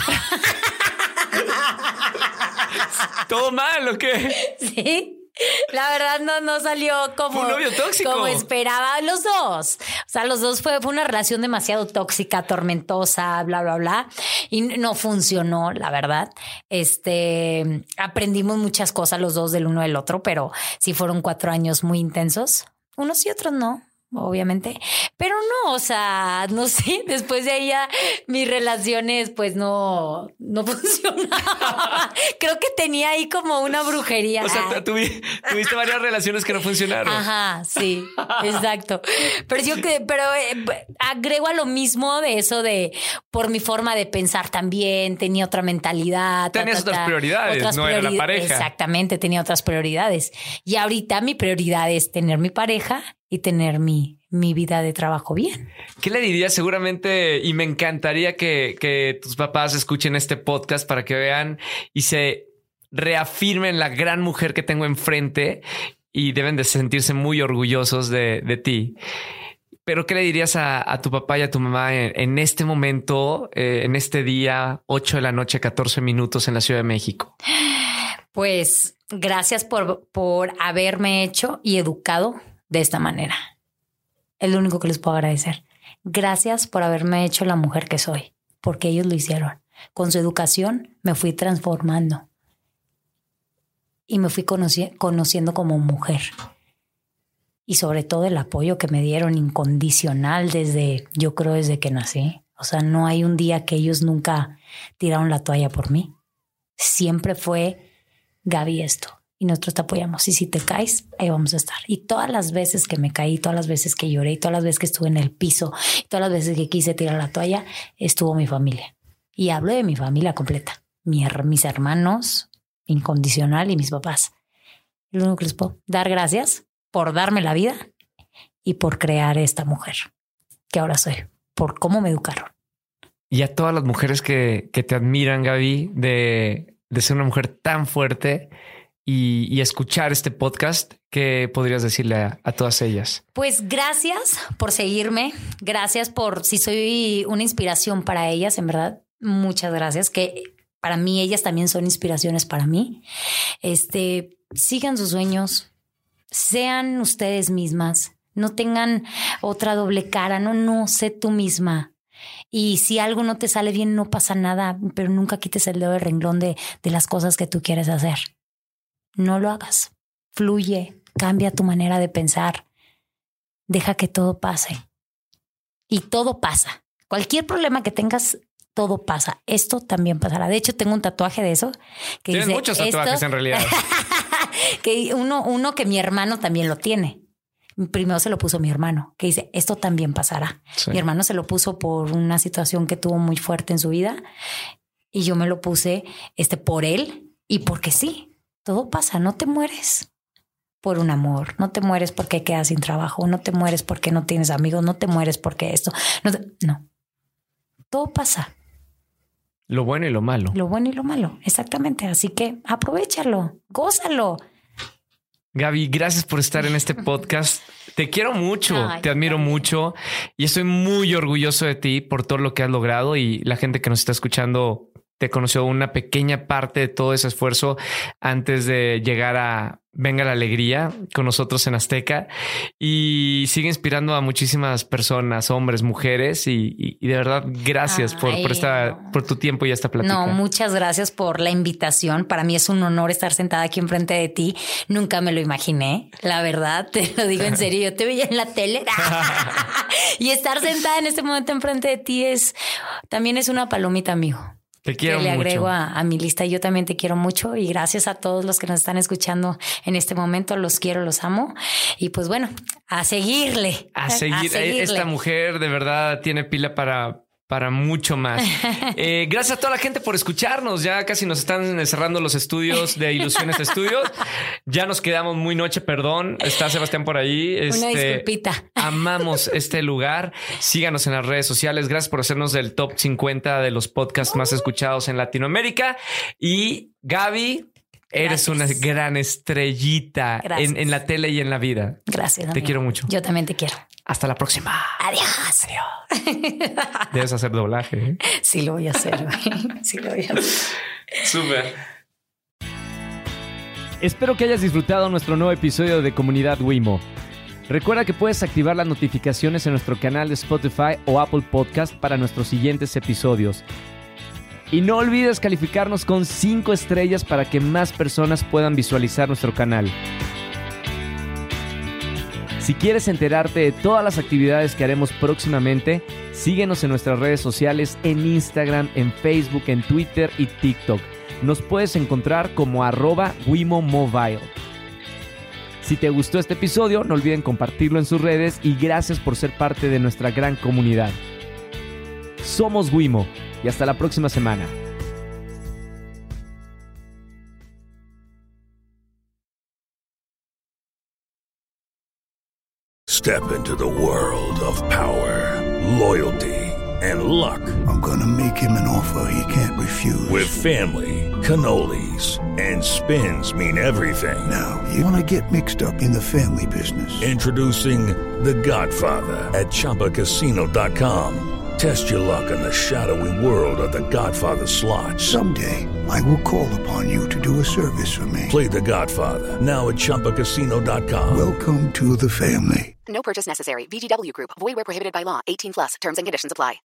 ¿Todo mal o qué? Sí. La verdad no, no salió como, ¿Fue un novio tóxico? como esperaba. Los dos. O sea, los dos fue, fue una relación demasiado tóxica, tormentosa, bla, bla, bla. Y no funcionó, la verdad. Este, aprendimos muchas cosas los dos del uno del otro, pero sí fueron cuatro años muy intensos. Unos y otros no, obviamente. Pero no, o sea, no sé, después de ahí ya mis relaciones pues no, no funcionaban. Creo que tenía ahí como una brujería. O sea, tuvi, tuviste varias relaciones que no funcionaron. Ajá, sí, exacto. Pero yo que, pero eh, agrego a lo mismo de eso de por mi forma de pensar también, tenía otra mentalidad. Tenías ta, ta, otras ta, prioridades, otras no era la pareja. Exactamente, tenía otras prioridades. Y ahorita mi prioridad es tener mi pareja y tener mi, mi vida de trabajo bien. ¿Qué le dirías? Seguramente, y me encantaría que, que tus papás escuchen este podcast para que vean y se reafirmen la gran mujer que tengo enfrente y deben de sentirse muy orgullosos de, de ti. Pero ¿qué le dirías a, a tu papá y a tu mamá en, en este momento, eh, en este día, ocho de la noche, catorce minutos en la Ciudad de México? Pues gracias por, por haberme hecho y educado de esta manera. Es lo único que les puedo agradecer. Gracias por haberme hecho la mujer que soy, porque ellos lo hicieron. Con su educación me fui transformando y me fui conoci- conociendo como mujer. Y sobre todo el apoyo que me dieron incondicional desde, yo creo desde que nací. O sea, no hay un día que ellos nunca tiraron la toalla por mí. Siempre fue, Gaby, esto. Y nosotros te apoyamos. Y si te caes, ahí vamos a estar. Y todas las veces que me caí, todas las veces que lloré, todas las veces que estuve en el piso, todas las veces que quise tirar la toalla, estuvo mi familia. Y hablo de mi familia completa. Mi, mis hermanos, incondicional, y mis papás. Lo único que les puedo dar gracias por darme la vida y por crear esta mujer que ahora soy, por cómo me educaron. Y a todas las mujeres que, que te admiran, Gaby, de, de ser una mujer tan fuerte y, y escuchar este podcast, ¿qué podrías decirle a, a todas ellas? Pues gracias por seguirme. Gracias por si soy una inspiración para ellas, en verdad. Muchas gracias. Que para mí ellas también son inspiraciones para mí. Este, sigan sus sueños, sean ustedes mismas, no tengan otra doble cara. No, no, sé tú misma. Y si algo no te sale bien, no pasa nada, pero nunca quites el dedo del renglón de, de las cosas que tú quieres hacer. No lo hagas. Fluye, cambia tu manera de pensar. Deja que todo pase. Y todo pasa. Cualquier problema que tengas, todo pasa. Esto también pasará. De hecho, tengo un tatuaje de eso. Que Tienes dice, muchos tatuajes esto, en realidad. que uno, uno que mi hermano también lo tiene. Primero se lo puso mi hermano, que dice, esto también pasará. Sí. Mi hermano se lo puso por una situación que tuvo muy fuerte en su vida y yo me lo puse este, por él y porque sí, todo pasa, no te mueres por un amor, no te mueres porque quedas sin trabajo, no te mueres porque no tienes amigos, no te mueres porque esto, no, te, no. Todo pasa. Lo bueno y lo malo. Lo bueno y lo malo, exactamente. Así que aprovéchalo, gózalo. Gaby, gracias por estar en este podcast. Te quiero mucho, Ay, te admiro también. mucho y estoy muy orgulloso de ti por todo lo que has logrado y la gente que nos está escuchando te conoció una pequeña parte de todo ese esfuerzo antes de llegar a Venga la Alegría con nosotros en Azteca y sigue inspirando a muchísimas personas, hombres, mujeres y, y, y de verdad gracias Ay, por, por, esta, no. por tu tiempo y esta plática. No, muchas gracias por la invitación. Para mí es un honor estar sentada aquí enfrente de ti. Nunca me lo imaginé, la verdad, te lo digo en serio. Yo te veía en la tele y estar sentada en este momento enfrente de ti es también es una palomita, amigo. Te quiero que le mucho. agrego a, a mi lista. Yo también te quiero mucho y gracias a todos los que nos están escuchando en este momento. Los quiero, los amo. Y pues bueno, a seguirle. A, seguir. a seguirle. Esta mujer de verdad tiene pila para... para mucho más. Eh, gracias a toda la gente por escucharnos. Ya casi nos están cerrando los estudios de Ilusiones Estudios. Ya nos quedamos muy noche, perdón. Está Sebastián por ahí. Una este, disculpita. Amamos este lugar. Síganos en las redes sociales. Gracias por hacernos del top cincuenta de los podcasts más escuchados en Latinoamérica. Y Gaby, eres Gracias. una gran estrellita en, en la tele y en la vida. Gracias. Te amigo. quiero mucho. Yo también te quiero. Hasta la próxima. Adiós. Adiós. Debes hacer doblaje. ¿eh? Sí, lo voy a hacer. Sí, lo voy a hacer. Súper. Espero que hayas disfrutado nuestro nuevo episodio de Comunidad Wimo. Recuerda que puedes activar las notificaciones en nuestro canal de Spotify o Apple Podcast para nuestros siguientes episodios. Y no olvides calificarnos con cinco estrellas para que más personas puedan visualizar nuestro canal. Si quieres enterarte de todas las actividades que haremos próximamente, síguenos en nuestras redes sociales en Instagram, en Facebook, en Twitter y TikTok. Nos puedes encontrar como arroba Wimo Mobile. Si te gustó este episodio, no olviden compartirlo en sus redes y gracias por ser parte de nuestra gran comunidad. Somos Wimo y hasta la próxima semana. Step into the world of power, loyalty, and luck. I'm gonna make him an offer he can't refuse. With family, cannolis, and spins mean everything. Now, you wanna get mixed up in the family business. Introducing The Godfather at Chumba Casino dot com. Test your luck in the shadowy world of The Godfather slot. Someday, I will call upon you to do a service for me. Play The Godfather, now at Chumba Casino dot com. Welcome to the family. No purchase necessary. V G W Group. Void where prohibited by law. eighteen plus. Terms and conditions apply.